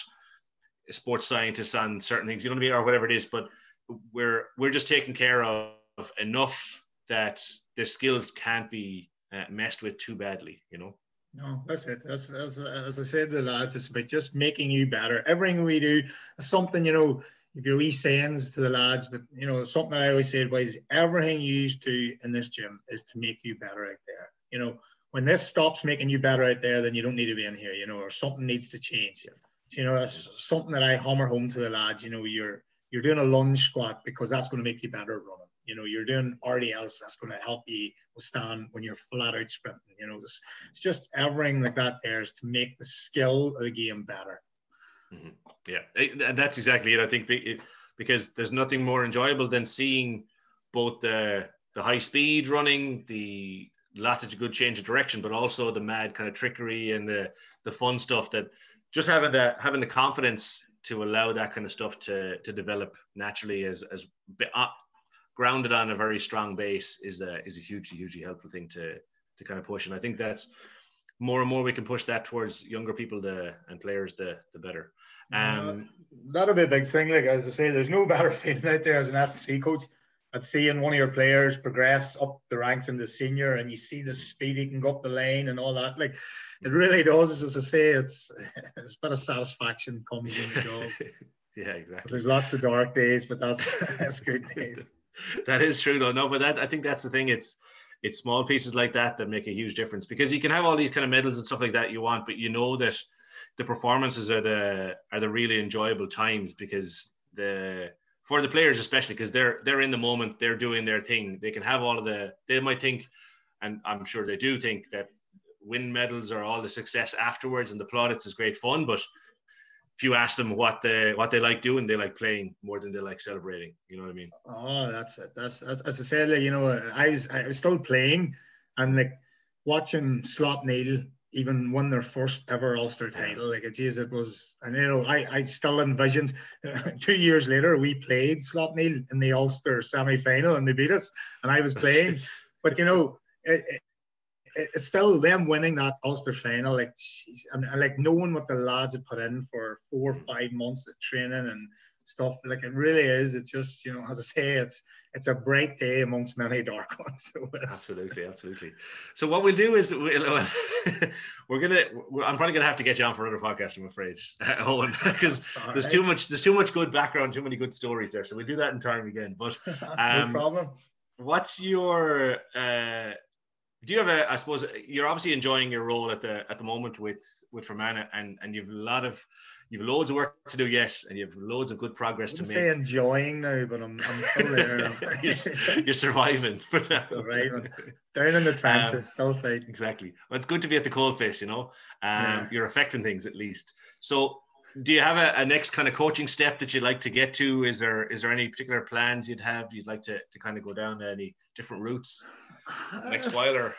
sports scientists on certain things, you know what I mean, or whatever it is. But we're we're just taking care of enough that the skills can't be uh, messed with too badly, you know. No, that's it. That's, that's as I said to the lads, it's about just making you better. Everything we do is something, you know, if you're wee sayings to the lads, but, you know, something I always say is everything you used to in this gym is to make you better out there. You know, when this stops making you better out there, then you don't need to be in here, you know, or something needs to change. Yeah. So, you know, that's something that I hammer home to the lads. You know, you're you're doing a lunge squat because that's going to make you better at running. You know, you're doing R D Ls, that's going to help you stand when you're flat out sprinting. You know, it's, it's just everything like that there is to make the skill of the game better. Mm-hmm. Yeah, and that's exactly it. I think it, because there's nothing more enjoyable than seeing both the the high speed running, the lots of good change of direction, but also the mad kind of trickery and the the fun stuff, that just having the having the confidence to allow that kind of stuff to to develop naturally as as uh, grounded on a very strong base is a is a hugely hugely helpful thing to to kind of push. And I think that's more and more we can push that towards younger people, the and players, the the better. Um, uh, that'll be a big thing. Like as I say, there's no better feeling out there as an S and C coach at seeing one of your players progress up the ranks into senior, and you see the speed he can go up the lane and all that. Like it really does. As I say, it's it's a bit of satisfaction comes in the job. Yeah, exactly. There's lots of dark days, but that's that's good days. That is true though. No, but that I think that's the thing. It's it's small pieces like that that make a huge difference, because you can have all these kind of medals and stuff like that you want, but you know that the performances are the are the really enjoyable times, because the for the players especially, because they're they're in the moment, they're doing their thing. They can have all of the they might think, and I'm sure they do think, that win medals or all the success afterwards and the plaudits is great fun, but if you ask them what they what they like doing, they like playing more than they like celebrating. You know what I mean? Oh, that's it. That's as, as I said, like, you know, I was I was still playing, and like watching Slot Neil even won their first ever Ulster title. Like, geez, it was, and you know, I I still envisioned uh, two years later we played Slot Neil in the Ulster semi final and they beat us, and I was playing. But you know, it, it, it's still them winning that Ulster final, like, geez, and, and like knowing what the lads have put in for four or five months of training and stuff. Like, it really is. It's just, you know, as I say, it's it's a bright day amongst many dark ones. So absolutely, absolutely. So what we'll do is we'll, we're gonna. We're, I'm probably gonna have to get you on for another podcast, I'm afraid, Owen, because there's right. too much. There's too much good background, too many good stories there. So we'll do that in time again. But um, no problem. What's your? Uh, do you have a? I suppose you're obviously enjoying your role at the at the moment with with Fermanagh, and and you've a lot of. You've loads of work to do, yes, and you've loads of good progress to make. I say enjoying now, but I'm, I'm still there. you're, you're surviving. surviving. Down in the trenches, um, still fighting. Exactly. Well, it's good to be at the coalface, you know. Um, yeah. You're affecting things at least. So, do you have a, a next kind of coaching step that you'd like to get to? Is there is there any particular plans you'd have? You'd like to, to kind of go down any different routes next while, or?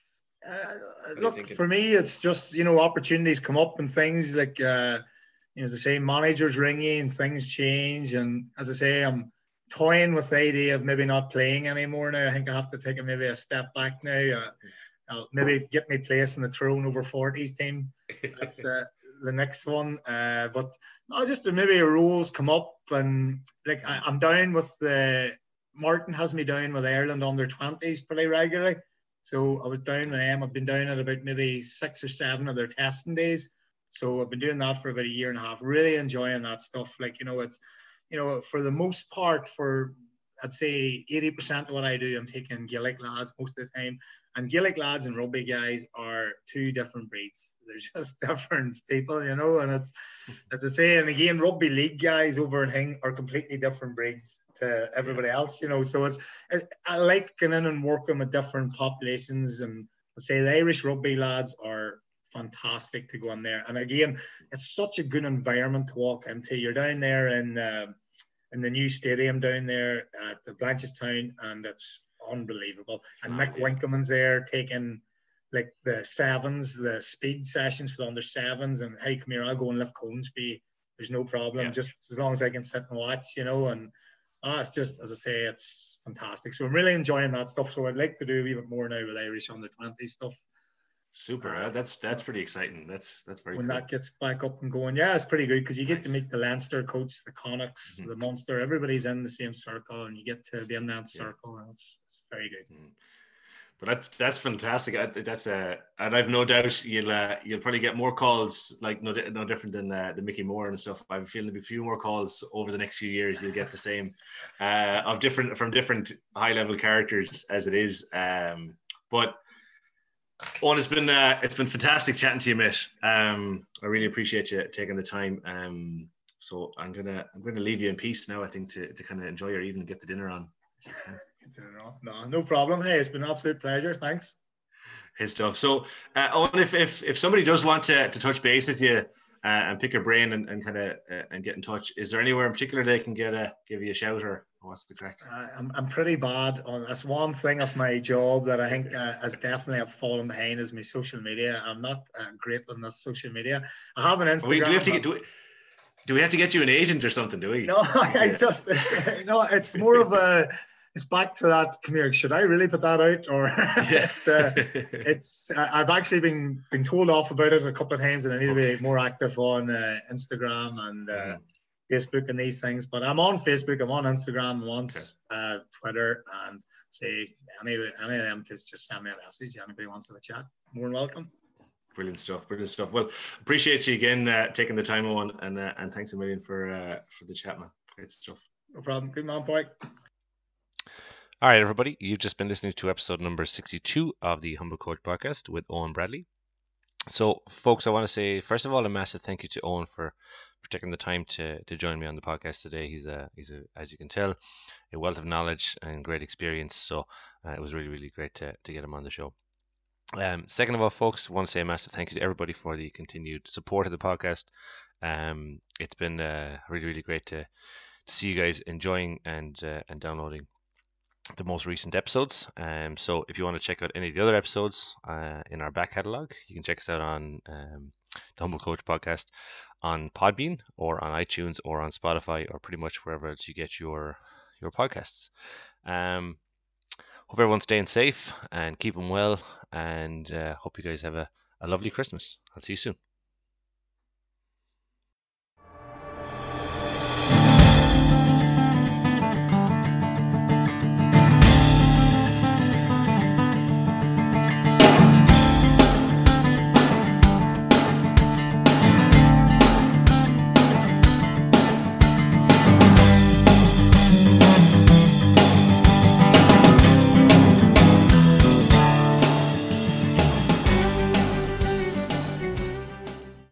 Uh, look, for me, it's just, you know, opportunities come up and things like. Uh, You know, as I say, managers ring you and things change. And as I say, I'm toying with the idea of maybe not playing anymore now. I think I have to take a, maybe a step back now. Uh, I'll maybe get me place in the Tyrone over forties team. That's uh, the next one. Uh, but no, just maybe rules come up. And like I, I'm down with the, Martin has me down with Ireland under twenties pretty regularly. So I was down with them. I've been down at about maybe six or seven of their testing days. So I've been doing that for about a year and a half, really enjoying that stuff. Like, you know, it's, you know, for the most part, for I'd say eighty percent of what I do, I'm taking Gaelic lads most of the time. And Gaelic lads and rugby guys are two different breeds. They're just different people, you know, and it's, as I say, and again, rugby league guys over in Hing are completely different breeds to everybody else, you know. So it's, I like going in and working with different populations. And I say the Irish rugby lads are fantastic to go in there, and again, it's such a good environment to walk into. You're down there in uh, in the new stadium down there at the Blanchardstown, and it's unbelievable. And oh, Mick yeah. Winkelman's there taking like the sevens, the speed sessions for the under sevens, and hey, come here, I'll go and lift cones for you. There's no problem, yeah. just as long as I can sit and watch, you know. And ah, oh, it's just, as I say, it's fantastic. So I'm really enjoying that stuff. So I'd like to do a wee bit more now with Irish under twenty stuff. Super. Uh, that's that's pretty exciting. That's that's very when cool. That gets back up and going. Yeah, it's pretty good because you get nice. to meet the Leinster coach, the Connachts, mm-hmm. the Munster. Everybody's in the same circle, and you get to be in that circle, yeah. and it's, it's very good. Mm. But that's that's fantastic. That's a, and I've no doubt you'll uh, you'll probably get more calls, like no no different than uh, the Mickey Moore and stuff. I have a feeling there'll be a few more calls over the next few years. You'll get the same uh, of different from different high level characters as it is. Um, but. Owen, it's been uh, it's been fantastic chatting to you, mate. Um, I really appreciate you taking the time. Um, so I'm gonna I'm gonna leave you in peace now. I think to, to kind of enjoy your evening, get the dinner on. No, no problem. Hey, it's been an absolute pleasure. Thanks. His stuff. So, uh, Owen, if, if if somebody does want to, to touch base with you uh, and pick your brain and, and kind of uh, and get in touch, is there anywhere in particular they can get a give you a shout, or what's the crack? Uh, I'm I'm pretty bad on that's one thing of my job that I think uh, has definitely have fallen behind is my social media. I'm not uh, great on this social media. I have an Instagram. We, do we have to get do we, do we have to get you an agent or something? Do we? No, I just it's, no. It's more of a. It's back to that. Come here. Should I really put that out, or yeah. it's? Uh, it's. Uh, I've actually been been told off about it a couple of times, and I need okay. to be more active on uh, Instagram and uh, mm. Facebook and these things. But I'm on Facebook. I'm on Instagram. I'm on okay. uh, Twitter, and say any any of them kids just send me a message. Anybody wants to have a chat, more than welcome. Brilliant stuff. Brilliant stuff. Well, appreciate you again uh, taking the time on, and uh, and thanks a million for uh, for the chat, man. Great stuff. No problem. Good man, boy. All right, everybody, you've just been listening to episode number sixty-two of the Humble Coach Podcast with Owen Bradley. So, folks, I want to say, first of all, a massive thank you to Owen for, for taking the time to, to join me on the podcast today. He's, a, he's a, as you can tell, a wealth of knowledge and great experience. So, uh, it was really, really great to, to get him on the show. Um, second of all, folks, I want to say a massive thank you to everybody for the continued support of the podcast. Um, it's been uh, really, really great to, to see you guys enjoying and uh, and downloading the most recent episodes. Um, so if you want to check out any of the other episodes uh, in our back catalog, you can check us out on um, the Humble Coach Podcast on Podbean or on iTunes or on Spotify or pretty much wherever else you get your your podcasts. Um, hope everyone's staying safe and keeping well, and uh, hope you guys have a, a lovely Christmas. I'll see you soon.